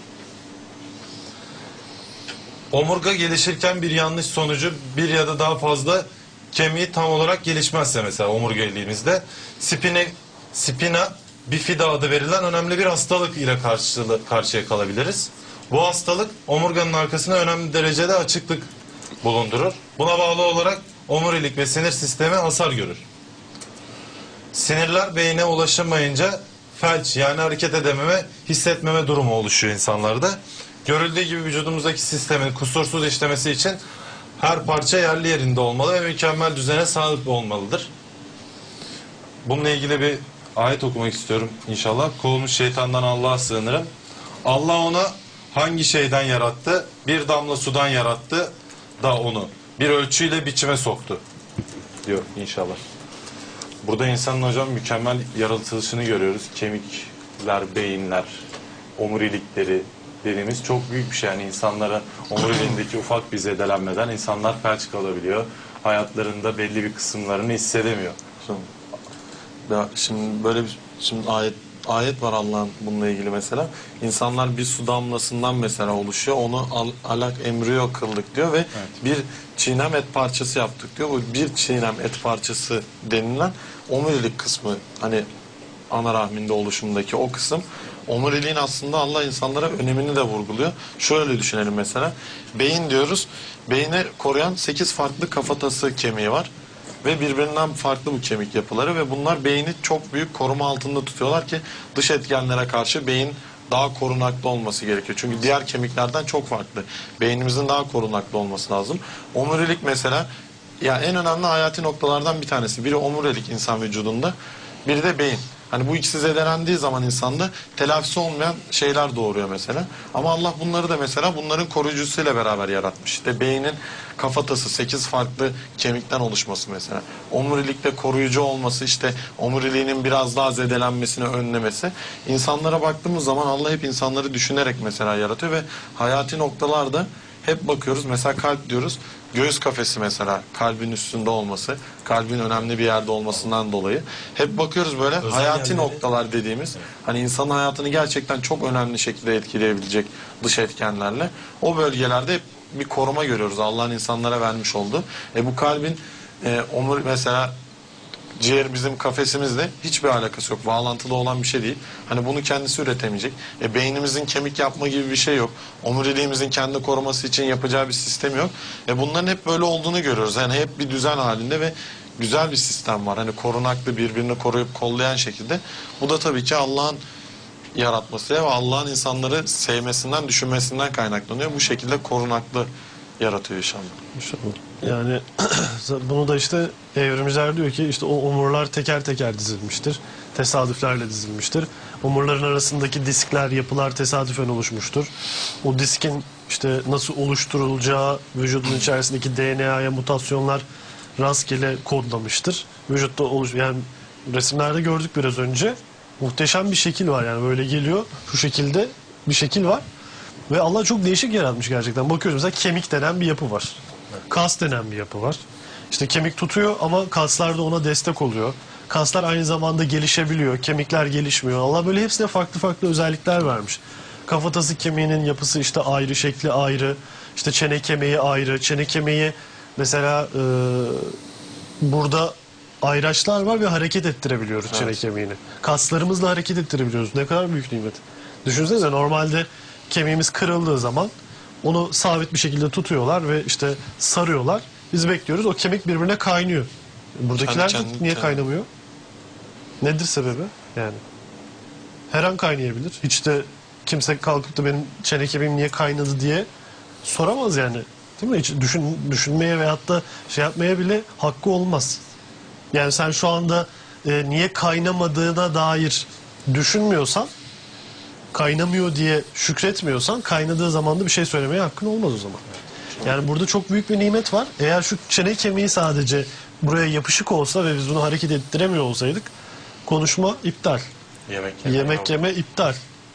Omurga gelişirken bir yanlış sonucu bir ya da daha fazla kemiği tam olarak gelişmezse mesela omurgaliğimizde spine, spina bifida adı verilen önemli bir hastalık ile karşılı, karşıya kalabiliriz. Bu hastalık omurganın arkasına önemli derecede açıklık bulundurur. Buna bağlı olarak omurilik ve sinir sistemi hasar görür. Sinirler beyne ulaşamayınca felç yani hareket edememe, hissetmeme durumu oluşuyor insanlarda. Görüldüğü gibi vücudumuzdaki sistemin kusursuz işlemesi için her parça yerli yerinde olmalı ve mükemmel düzene sahip olmalıdır. Bununla ilgili bir ayet okumak istiyorum inşallah. Kovulmuş şeytandan Allah'a sığınırım. Allah ona hangi şeyden yarattı? Bir damla sudan yarattı da onu bir ölçüyle biçime soktu diyor inşallah. Burada insanın hocam mükemmel yaratılışını görüyoruz. Kemikler, beyinler, omurilikleri dediğimiz çok büyük bir şey. Yani insanlara omuriliğindeki ufak bir zedelenmeden insanlar felç kalabiliyor. Hayatlarında belli bir kısımlarını hissedemiyor. Şimdi, ya şimdi böyle bir şimdi ayet ayet var Allah'ın bununla ilgili mesela. İnsanlar bir su damlasından mesela oluşuyor. Onu al, alak embriyo kıldık diyor ve Evet. bir çiğnem et parçası yaptık diyor. Bu bir çiğnem et parçası denilen omurilik kısmı hani ana rahminde oluşumdaki o kısım. Omuriliğin aslında Allah insanlara önemini de vurguluyor. Şöyle düşünelim mesela. Beyin diyoruz. Beyni koruyan sekiz farklı kafatası kemiği var. Ve birbirinden farklı bu kemik yapıları ve bunlar beyni çok büyük koruma altında tutuyorlar ki dış etkenlere karşı beyin daha korunaklı olması gerekiyor. Çünkü diğer kemiklerden çok farklı. Beynimizin daha korunaklı olması lazım. Omurilik mesela ya en önemli hayati noktalardan bir tanesi. Biri omurilik insan vücudunda, biri de beyin. Hani bu ikisi zedelendiği zaman insanda telafisi olmayan şeyler doğuruyor mesela. Ama Allah bunları da mesela bunların koruyucusuyla beraber yaratmış. İşte beynin kafatası sekiz farklı kemikten oluşması mesela. Omurilikte koruyucu olması, işte omuriliğinin biraz daha zedelenmesini önlemesi. İnsanlara baktığımız zaman Allah hep insanları düşünerek mesela yaratıyor ve hayati noktalarda hep bakıyoruz. Mesela kalp diyoruz. Göğüs kafesi mesela kalbin üstünde olması, kalbin önemli bir yerde olmasından dolayı. Hep bakıyoruz böyle Özel hayati yerleri- noktalar dediğimiz hani insanın hayatını gerçekten çok önemli şekilde etkileyebilecek dış etkenlerle. O bölgelerde hep bir koruma görüyoruz Allah'ın insanlara vermiş olduğu. E bu kalbin e, omur mesela ciğer bizim kafesimizle hiçbir alakası yok. Bağlantılı olan bir şey değil. Hani bunu kendisi üretemeyecek. E, beynimizin kemik yapma gibi bir şey yok. Omuriliğimizin kendi koruması için yapacağı bir sistem yok. E, bunların hep böyle olduğunu görüyoruz. Yani hep bir düzen halinde ve güzel bir sistem var. Hani korunaklı, birbirini koruyup kollayan şekilde. Bu da tabii ki Allah'ın yaratması ve Allah'ın insanları sevmesinden, düşünmesinden kaynaklanıyor. Bu şekilde korunaklı yaratıyor inşallah. İnşallah. Yani bunu da işte evrimciler diyor ki işte o omurlar teker teker dizilmiştir. Tesadüflerle dizilmiştir. Omurların arasındaki diskler, yapılar tesadüfen oluşmuştur. O diskin işte nasıl oluşturulacağı vücudun içerisindeki D N A'ya mutasyonlar rastgele kodlamıştır. Vücutta oluş yani resimlerde gördük biraz önce. Muhteşem bir şekil var yani böyle geliyor. Şu şekilde bir şekil var. Ve Allah çok değişik yaratmış gerçekten. Bakıyoruz mesela kemik denen bir yapı var. Kas denen bir yapı var. İşte kemik tutuyor ama kaslar da ona destek oluyor. Kaslar aynı zamanda gelişebiliyor. Kemikler gelişmiyor. Allah böyle hepsine farklı farklı özellikler vermiş. Kafatası kemiğinin yapısı işte ayrı, şekli ayrı. İşte çene kemiği ayrı. Çene kemiği mesela e, burada ayraçlar var ve hareket ettirebiliyoruz çene Evet. kemiğini. Kaslarımızla hareket ettirebiliyoruz. Ne kadar büyük nimet. Düşünsenize normalde kemiğimiz kırıldığı zaman onu sabit bir şekilde tutuyorlar ve işte sarıyorlar. Biz bekliyoruz. O kemik birbirine kaynıyor. Buradakiler Kendi de kendi- niye kendi. kaynamıyor? Nedir sebebi? Yani her an kaynayabilir. Hiç de kimse kalkıp da benim çene kemiğim niye kaynadı diye soramaz yani. Değil mi? Hiç düşün, düşünmeye veyahut da şey yapmaya bile hakkı olmaz. Yani sen şu anda e, niye kaynamadığına dair düşünmüyorsan, kaynamıyor diye şükretmiyorsan kaynadığı zaman da bir şey söylemeye hakkın olmaz o zaman. Yani burada çok büyük bir nimet var. Eğer şu çene kemiği sadece buraya yapışık olsa ve biz bunu hareket ettiremiyor olsaydık konuşma iptal. Yemek yeme. Yemek yok. yeme iptal.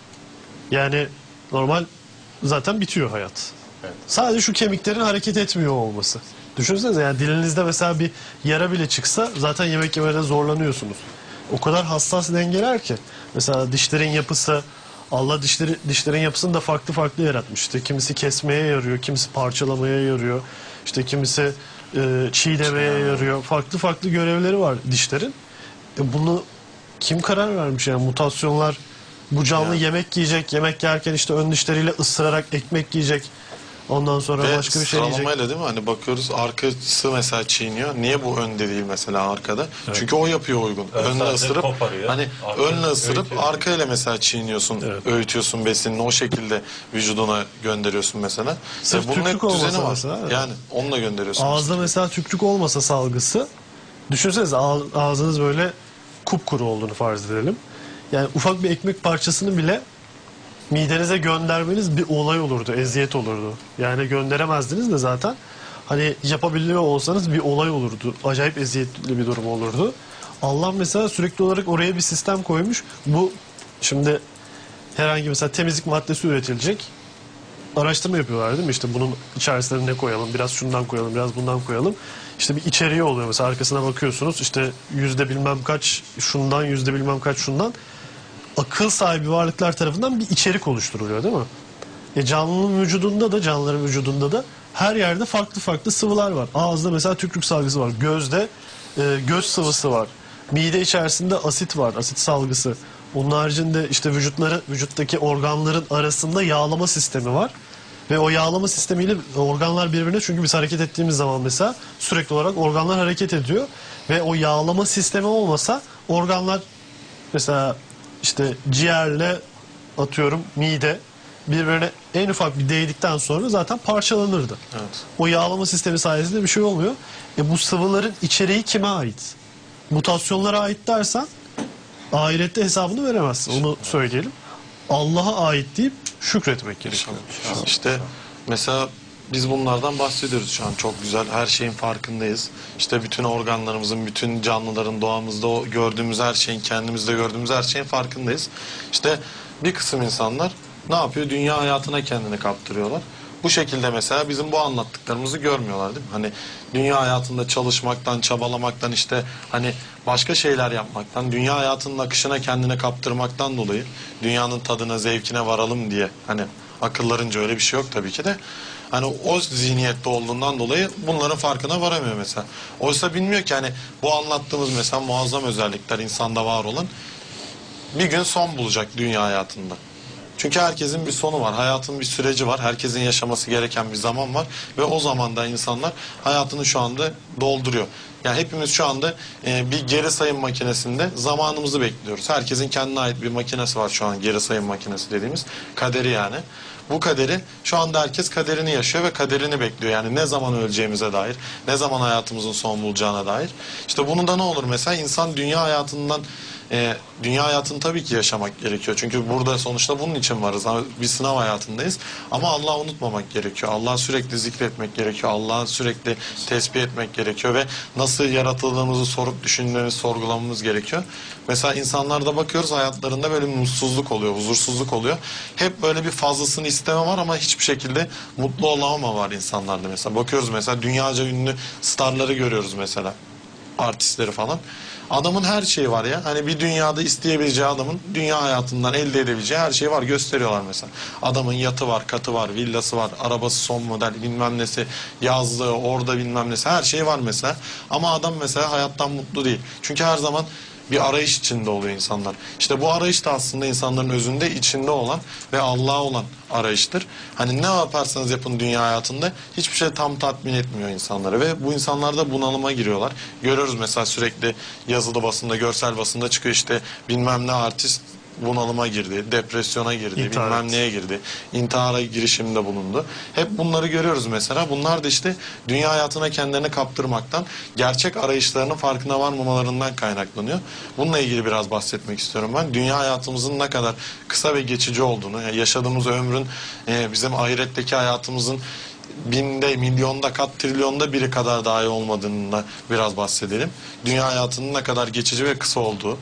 Yani normal zaten bitiyor hayat. Evet. Sadece şu kemiklerin hareket etmiyor olması. Düşünsenize yani dilinizde mesela bir yara bile çıksa zaten yemek yemede zorlanıyorsunuz. O kadar hassas dengeler ki. Mesela dişlerin yapısı, Allah dişleri, dişlerin yapısını da farklı farklı yaratmıştı. Kimisi kesmeye yarıyor, kimisi parçalamaya yarıyor. İşte kimisi e, çiğnemeye yarıyor. Farklı farklı görevleri var dişlerin. E, bunu kim karar vermiş yani mutasyonlar bu canlı Ya. yemek yiyecek, yemek yerken işte ön dişleriyle ısırarak ekmek yiyecek. Ondan sonra Ve başka bir şey yiyecek. sıralamayla değil mi? Hani bakıyoruz arkası mesela çiğniyor. Niye bu önde değil mesela arkada? Çünkü o yapıyor uygun. Evet, önle sadece ısırıp koparıyor. hani Arka önle ısırıp öğütüyor. arkayla mesela çiğniyorsun, Evet. öğütüyorsun besinini o şekilde vücuduna gönderiyorsun mesela. Sırf E bunun hep tükürük olmasa düzeni var. mesela, evet. Yani onunla gönderiyorsun. Ağızda mesela tükrük olmasa salgısı, düşünsenize ağ- ağzınız böyle kupkuru olduğunu farz edelim. Yani ufak bir ekmek parçasını bile midenize göndermeniz bir olay olurdu, eziyet olurdu. Yani gönderemezdiniz de zaten. Hani yapabiliyor olsanız bir olay olurdu. Acayip eziyetli bir durum olurdu. Allah mesela sürekli olarak oraya bir sistem koymuş. Bu şimdi herhangi mesela temizlik maddesi üretilecek. Araştırma yapıyorlar değil mi? İşte bunun içerisine ne koyalım, biraz şundan koyalım, biraz bundan koyalım. İşte bir içeriği oluyor mesela arkasına bakıyorsunuz. İşte yüzde bilmem kaç şundan, yüzde bilmem kaç şundan. Akıl sahibi varlıklar tarafından bir içerik oluşturuluyor değil mi? E canlının vücudunda da, canlıların vücudunda da her yerde farklı farklı sıvılar var. Ağızda mesela tükürük salgısı var. Gözde e, göz sıvısı var. Mide içerisinde asit var, asit salgısı. Onun haricinde işte vücutları, vücuttaki organların arasında yağlama sistemi var. Ve o yağlama sistemiyle organlar birbirine, çünkü biz hareket ettiğimiz zaman mesela sürekli olarak organlar hareket ediyor. Ve o yağlama sistemi olmasa organlar mesela işte ciğerle atıyorum mide birbirine en ufak bir değdikten sonra zaten parçalanırdı. Evet. O yağlama sistemi sayesinde bir şey olmuyor. E bu sıvıların içeriği kime ait? Mutasyonlara ait dersen ahirette hesabını veremezsin. Onu söyleyelim. Allah'a ait deyip şükretmek gerekiyor. İşte mesela biz bunlardan bahsediyoruz şu an çok güzel. Her şeyin farkındayız. İşte bütün organlarımızın, bütün canlıların, doğamızda o gördüğümüz her şeyin, kendimizde gördüğümüz her şeyin farkındayız. İşte bir kısım insanlar ne yapıyor? Dünya hayatına kendini kaptırıyorlar. Bu şekilde mesela bizim bu anlattıklarımızı görmüyorlar değil mi? Hani dünya hayatında çalışmaktan, çabalamaktan, işte hani başka şeyler yapmaktan, dünya hayatının akışına kendine kaptırmaktan dolayı dünyanın tadına, zevkine varalım diye, hani akıllarınca öyle bir şey yok tabii ki de. Hani o zihniyette olduğundan dolayı bunların farkına varamıyor mesela. Oysa bilmiyor ki hani bu anlattığımız mesela muazzam özellikler insanda var olan bir gün son bulacak dünya hayatında. Çünkü herkesin bir sonu var. Hayatın bir süreci var. Herkesin yaşaması gereken bir zaman var. Ve o zamanda insanlar hayatını şu anda dolduruyor. Yani hepimiz şu anda e, bir geri sayım makinesinde zamanımızı bekliyoruz. Herkesin kendine ait bir makinesi var şu an, geri sayım makinesi dediğimiz kaderi yani. Bu kaderi şu anda herkes kaderini yaşıyor ve kaderini bekliyor. Yani ne zaman öleceğimize dair, ne zaman hayatımızın son bulacağına dair. İşte bunun da ne olur mesela, insan dünya hayatından e, dünya hayatını tabii ki yaşamak gerekiyor. Çünkü burada sonuçta bunun için varız. Bir sınav hayatındayız. Ama Allah'ı unutmamak gerekiyor. Allah'ı sürekli zikretmek gerekiyor. Allah'ı sürekli tesbih etmek gerekiyor ve nasıl yaratıldığımızı sorup düşünmemiz, sorgulamamız gerekiyor. Mesela insanlarda bakıyoruz, hayatlarında böyle bir mutsuzluk oluyor, huzursuzluk oluyor. Hep böyle bir fazlasını isteme var ama hiçbir şekilde mutlu olamama var insanlarda mesela. Bakıyoruz mesela, dünyaca ünlü starları görüyoruz mesela. Artistleri falan. Adamın her şeyi var ya. Hani bir dünyada isteyebileceği, adamın dünya hayatından elde edebileceği her şey var. Gösteriyorlar mesela. Adamın yatı var, katı var, villası var, arabası son model, bilmem nesi, yazlığı, orada bilmem nesi, her şey var mesela. Ama adam mesela hayattan mutlu değil. Çünkü her zaman bir arayış içinde oluyor insanlar. İşte bu arayış da aslında insanların özünde içinde olan ve Allah'a olan arayıştır. Hani ne yaparsanız yapın dünya hayatında hiçbir şey tam tatmin etmiyor insanları ve bu insanlar da bunalıma giriyorlar. Görüyoruz mesela, sürekli yazılı basında, görsel basında çıkıyor işte bilmem ne artist bunalıma girdi, depresyona girdi, İntihar bilmem etti. neye girdi, intihara girişimde bulundu. Hep bunları görüyoruz mesela. Bunlar da işte dünya hayatına kendilerini kaptırmaktan, gerçek arayışlarının farkına varmamalarından kaynaklanıyor. Bununla ilgili biraz bahsetmek istiyorum ben. Dünya hayatımızın ne kadar kısa ve geçici olduğunu, yani yaşadığımız ömrün e, bizim ahiretteki hayatımızın binde, milyonda, kat trilyonda biri kadar dahi olmadığını biraz bahsedelim. Dünya hayatının ne kadar geçici ve kısa olduğu.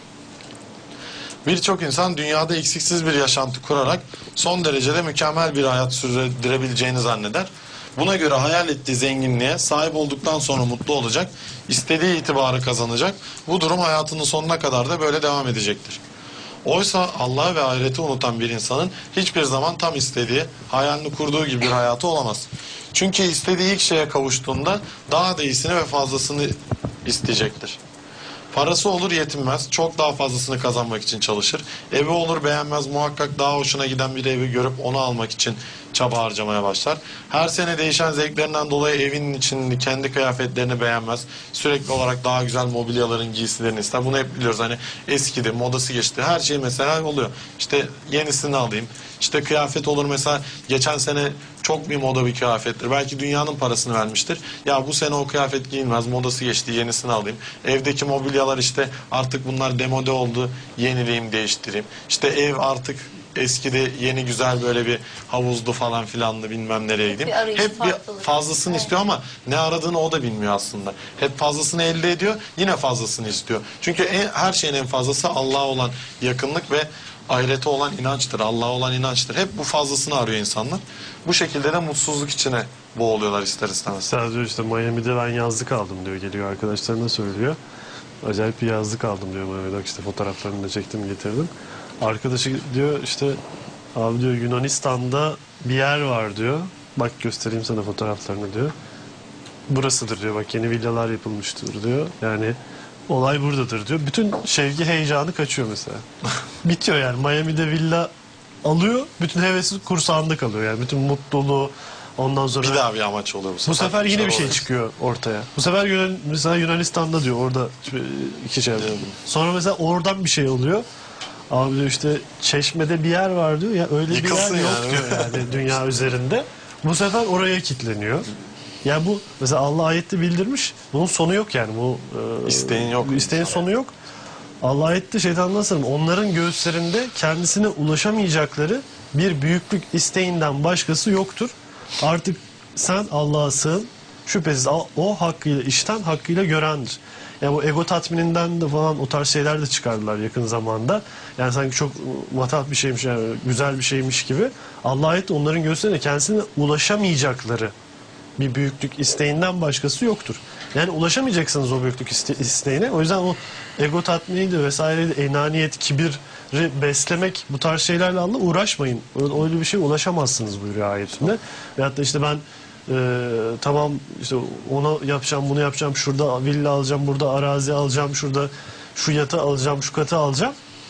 Birçok insan dünyada eksiksiz bir yaşantı kurarak son derecede mükemmel bir hayat sürdürebileceğini zanneder. Buna göre hayal ettiği zenginliğe sahip olduktan sonra mutlu olacak, istediği itibarı kazanacak. Bu durum hayatının sonuna kadar da böyle devam edecektir. Oysa Allah'ı ve ahireti unutan bir insanın hiçbir zaman tam istediği, hayalini kurduğu gibi bir hayatı olamaz. Çünkü istediği ilk şeye kavuştuğunda daha da iyisini ve fazlasını isteyecektir. Parası olur yetinmez, çok daha fazlasını kazanmak için çalışır. Evi olur beğenmez, muhakkak daha hoşuna giden bir evi görüp onu almak için çaba harcamaya başlar. Her sene değişen zevklerinden dolayı evinin içini, kendi kıyafetlerini beğenmez. Sürekli olarak daha güzel mobilyaların, giysilerini ister. Bunu hep biliyoruz, hani eskidi, modası geçti. Her şey mesela oluyor. İşte yenisini alayım. İşte kıyafet olur mesela, geçen sene çok bir moda bir kıyafettir. Belki dünyanın parasını vermiştir. Ya bu sene o kıyafet giyilmez, modası geçti, yenisini alayım. Evdeki mobilyalar işte artık bunlar demode oldu, yenileyim, değiştireyim. İşte ev artık eskidi, yeni güzel böyle bir havuzlu falan filanlı bilmem nereye gideyim. bir arayış, Hep bir farklılık. fazlasını Evet. istiyor ama ne aradığını o da bilmiyor aslında. Hep fazlasını elde ediyor, yine fazlasını istiyor. Çünkü en, her şeyin en fazlası Allah'a olan yakınlık ve ahirete olan inançtır, Allah'a olan inançtır. Hep bu fazlasını arıyor insanlar. Bu şekilde de mutsuzluk içine boğuluyorlar ister istemez. Mesela diyor işte Miami'de ben yazlık aldım diyor, geliyor arkadaşlarına söylüyor. Acayip bir yazlık aldım diyor Miami'de, işte fotoğraflarını da çektim getirdim. Arkadaşı diyor işte abi diyor Yunanistan'da bir yer var diyor. Bak göstereyim sana fotoğraflarını diyor. Burasıdır diyor, bak yeni villalar yapılmıştır diyor. Yani olay buradadır diyor. Bütün şevki heyecanı kaçıyor mesela. Bitiyor yani, Miami'de villa alıyor, bütün hevesi kursağında kalıyor yani, bütün mutluluğu. Ondan sonra Bir daha bir amaç oluyor bu sefer. bu sefer yine bir şey oluyor. çıkıyor ortaya. Bu sefer Yunan, mesela Yunanistan'da diyor, orada iki şey yapıyor. Sonra mesela oradan bir şey oluyor. Abi diyor işte Çeşme'de bir yer var diyor ya, öyle Yıkılsın bir yer yok yani. diyor yani dünya üzerinde. Bu sefer oraya kilitleniyor. Yani bu mesela Allah ayette bildirmiş. Bunun sonu yok yani. Bu e, İsteğin yok. İsteğin sonu yok. Allah ayette şeytan nasıl? Onların göğüslerinde kendisine ulaşamayacakları bir büyüklük isteğinden başkası yoktur. Artık sen Allah'a sığın. Şüphesiz o, o hakkıyla işten, hakkıyla görendir. Yani bu ego tatmininden de falan o tarz şeyler de çıkardılar yakın zamanda. Yani sanki çok matah bir şeymiş, yani güzel bir şeymiş gibi. Allah ayette onların göğüslerine kendisine ulaşamayacakları bir büyüklük isteğinden başkası yoktur. Yani ulaşamayacaksınız o büyüklük iste- isteğine. O yüzden o ego tatminiydi vesaireydi, enaniyet, kibiri beslemek, bu tarz şeylerle Allah uğraşmayın. Öyle bir şey ulaşamazsınız buyuruyor ayetinde. Veyahut da işte ben e, tamam işte onu yapacağım, bunu yapacağım, şurada villa alacağım, burada arazi alacağım, şurada şu yatı alacağım, şu katı alacağım.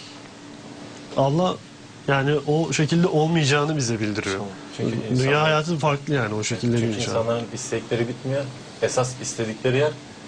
Allah yani o şekilde olmayacağını bize bildiriyor. Çünkü Dünya insanlar- hayatı farklı yani, o şekilde Çünkü değil şu an. insanların istekleri bitmiyor. Esas istedikleri yer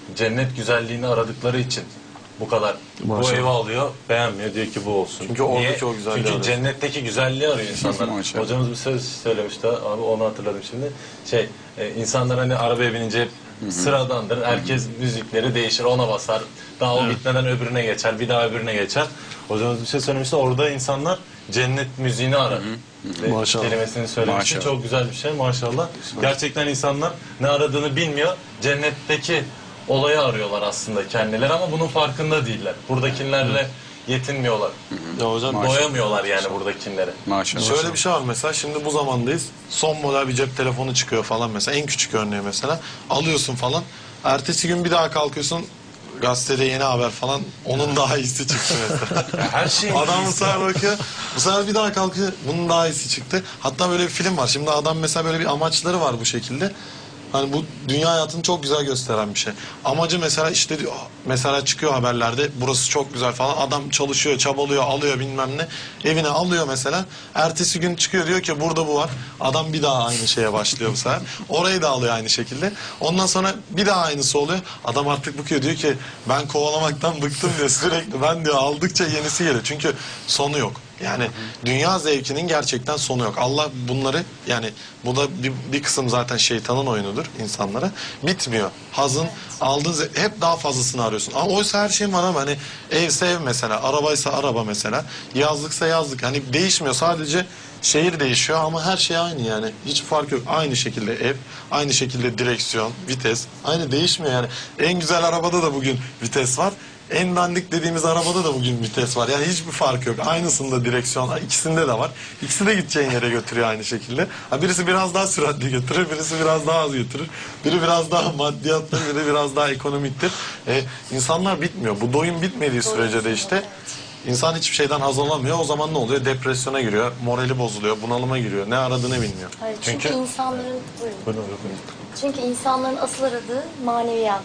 cennet güzelliğini aradıkları için bu kadar bu Maşallah. evi alıyor, beğenmiyor, diyor ki bu olsun. Çünkü oradaki o güzelliği Çünkü arıyor. cennetteki güzelliği arıyor insanlar. Maşallah. Hocamız bir söz söylemişti abi, onu hatırladım şimdi. Şey, e, insanlar hani arabaya binince hep sıradandır. Herkes müzikleri değişir, ona basar. Daha o bitmeden öbürüne geçer, bir daha öbürüne geçer. Hocamız bir şey söylemişti. Orada insanlar cennet müziğini arar. Ve Maşallah. kelimesini söylemişti. Maşallah. Çok güzel bir şey maşallah. Gerçekten insanlar ne aradığını bilmiyor. Cennetteki olayı arıyorlar aslında kendileri ama bunun farkında değiller. Buradakilerle yetinmiyorlar. Ya hocam Maşallah. Doyamıyorlar yani buradakilere. Maşallah. şöyle bir şey var mesela, şimdi bu zamandayız. Son model bir cep telefonu çıkıyor falan mesela. En küçük örneği mesela. Alıyorsun falan. Ertesi gün bir daha kalkıyorsun. Gazetede yeni haber falan. Onun daha iyisi çıktı mesela. Her şey Adam bu sefer bakıyor. Bu sefer bir daha kalkıyor. Bunun daha iyisi çıktı. Hatta böyle bir film var. Şimdi adam mesela böyle bir amaçları var bu şekilde. Hani bu dünya hayatını çok güzel gösteren bir şey. Amacı mesela işte diyor, mesela çıkıyor haberlerde burası çok güzel falan. Adam çalışıyor, çabalıyor, alıyor bilmem ne. Evine alıyor mesela. Ertesi gün çıkıyor diyor ki burada bu var. Adam bir daha aynı şeye başlıyor bu sefer. Orayı da alıyor aynı şekilde. Ondan sonra bir daha aynısı oluyor. Adam artık bakıyor diyor ki ben kovalamaktan bıktım diyor sürekli. Ben diyor aldıkça yenisi geliyor. Çünkü sonu yok. Yani dünya zevkinin gerçekten sonu yok. Allah bunları, yani bu da bir, bir kısım zaten şeytanın oyunudur insanlara. Bitmiyor. Hazın aldığın ze- hep daha fazlasını arıyorsun. Ama oysa her şeyin var ama hani evse ev mesela, arabaysa araba mesela, yazlıksa yazlık. Hani değişmiyor, sadece şehir değişiyor ama her şey aynı yani. Hiç fark yok. Aynı şekilde ev, aynı şekilde direksiyon, vites. Aynı, değişmiyor yani. En güzel arabada da bugün vites var. En dandik dediğimiz arabada da bugün vites var. Yani hiçbir fark yok. Aynısında direksiyon, ikisinde de var. İkisi de gideceğin yere götürüyor aynı şekilde. Ha, birisi biraz daha süratli götürür, birisi biraz daha az götürür. Biri biraz daha maddiyattır, biri biraz daha ekonomiktir. E, insanlar bitmiyor. Bu doyum bitmediği sürece de işte insan hiçbir şeyden haz alamıyor. O zaman ne oluyor? Depresyona giriyor, morali bozuluyor, bunalıma giriyor. Ne aradığını bilmiyor. Hayır, çünkü, Çünkü- insanların buyurun. Buyurun hocam, buyurun. Çünkü insanların asıl aradığı maneviyat.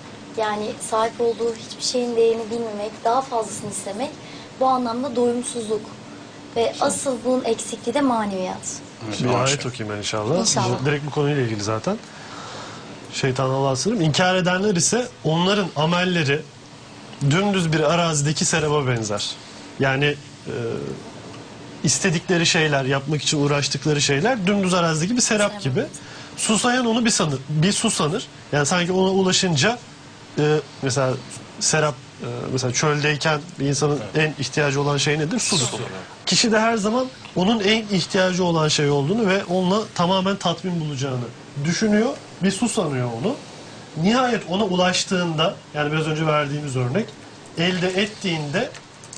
Yani sahip olduğu hiçbir şeyin değerini bilmemek, daha fazlasını istemek, bu anlamda doyumsuzluk. Ve asıl bunun eksikliği de maneviyat. Bir ayet okuyayım ben inşallah. İnşallah. Direkt bu konuyla ilgili zaten. Şeytan Allah'a sığınırım. İnkar edenler ise onların amelleri dümdüz bir arazideki seraba benzer. Yani e, istedikleri şeyler, yapmak için uğraştıkları şeyler dümdüz arazideki bir serap gibi. Susayan onu bir sanır, bir su sanır. Yani sanki ona ulaşınca e, mesela serap, e, mesela çöldeyken bir insanın en ihtiyacı olan şey nedir? Sudur. Kişi de her zaman onun en ihtiyacı olan şey olduğunu ve onunla tamamen tatmin bulacağını düşünüyor. Bir su sanıyor onu. Nihayet ona ulaştığında, yani biraz önce verdiğimiz örnek, elde ettiğinde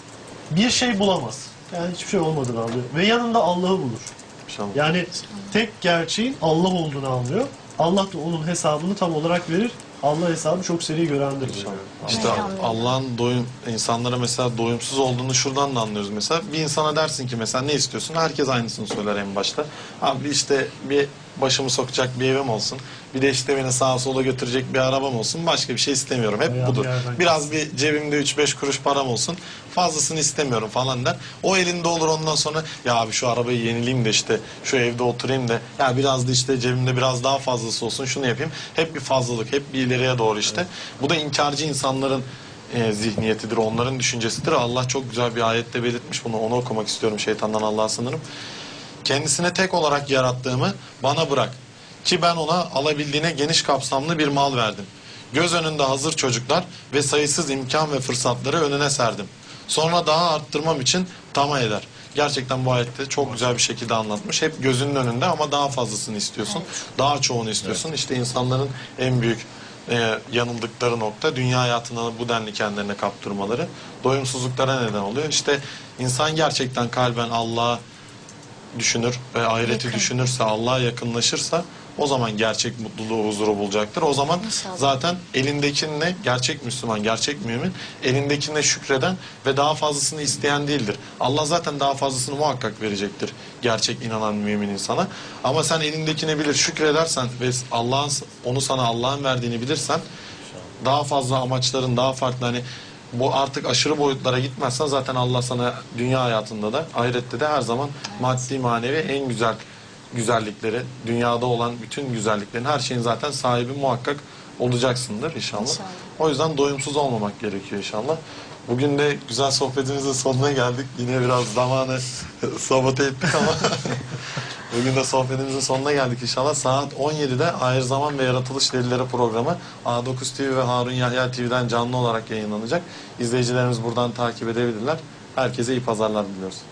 bir şey bulamaz. Yani hiçbir şey olmadığını anlıyor. Ve yanında Allah'ı bulur. İnşallah. Yani tek gerçeğin Allah olduğunu anlıyor. Allah da onun hesabını tam olarak verir. Allah hesabı çok seri görendir diyor. İşte Elhamdülillah. Allah'ın doyum, insanlara mesela doyumsuz olduğunu şuradan da anlıyoruz mesela. Bir insana dersin ki mesela ne istiyorsun? Herkes aynısını söyler en başta. Abi işte bir başımı sokacak bir evim olsun. Bir de işte beni sağa sola götürecek bir arabam olsun. Başka bir şey istemiyorum. Hep Veya budur. bir yerden Biraz bir cebimde üç beş kuruş param olsun. Fazlasını istemiyorum falan der. O elinde olur, ondan sonra ya abi şu arabayı yenileyim de işte şu evde oturayım da ya biraz da işte cebimde biraz daha fazlası olsun, şunu yapayım. Hep bir fazlalık, hep bir ileriye doğru işte. Bu da inkarcı insanların e, zihniyetidir, onların düşüncesidir. Allah çok güzel bir ayette belirtmiş bunu. Onu okumak istiyorum, şeytandan Allah'a sığınırım. Kendisine tek olarak yarattığımı bana bırak. Ki ben ona alabildiğine geniş kapsamlı bir mal verdim. Göz önünde hazır çocuklar ve sayısız imkan ve fırsatları önüne serdim. Sonra daha arttırmam için tamah eder. Gerçekten bu ayette çok güzel bir şekilde anlatmış. Hep gözünün önünde ama daha fazlasını istiyorsun. Daha çoğunu istiyorsun. İşte insanların en büyük e, yanıldıkları nokta dünya hayatını bu denli kendilerine kaptırmaları. Doyumsuzluklara neden oluyor. İşte insan gerçekten kalben Allah'a düşünür ve ahireti Yakın. düşünürse, Allah'a yakınlaşırsa o zaman gerçek mutluluğu, huzuru bulacaktır. O zaman İnşallah. zaten elindekinle, gerçek Müslüman, gerçek mümin, elindekinle şükreden ve daha fazlasını isteyen değildir. Allah zaten daha fazlasını muhakkak verecektir gerçek inanan mümin insana. Ama sen elindekini bilir, şükredersen ve Allah'ın onu sana Allah'ın verdiğini bilirsen, daha fazla amaçların, daha farklı, hani bu artık aşırı boyutlara gitmezsen zaten Allah sana dünya hayatında da ahirette de her zaman maddi manevi en güzel güzellikleri, dünyada olan bütün güzelliklerin, her şeyin zaten sahibi muhakkak olacaksındır inşallah. İnşallah. O yüzden doyumsuz olmamak gerekiyor inşallah. Bugün de güzel sohbetimizin sonuna geldik. Yine biraz zamanı sabote ettik ama bugün de sohbetimizin sonuna geldik inşallah. Saat on yedide Ahir Zaman ve Yaratılış Delilleri programı A dokuz T V ve Harun Yahya T V'den canlı olarak yayınlanacak. İzleyicilerimiz buradan takip edebilirler. Herkese iyi pazarlar diliyoruz.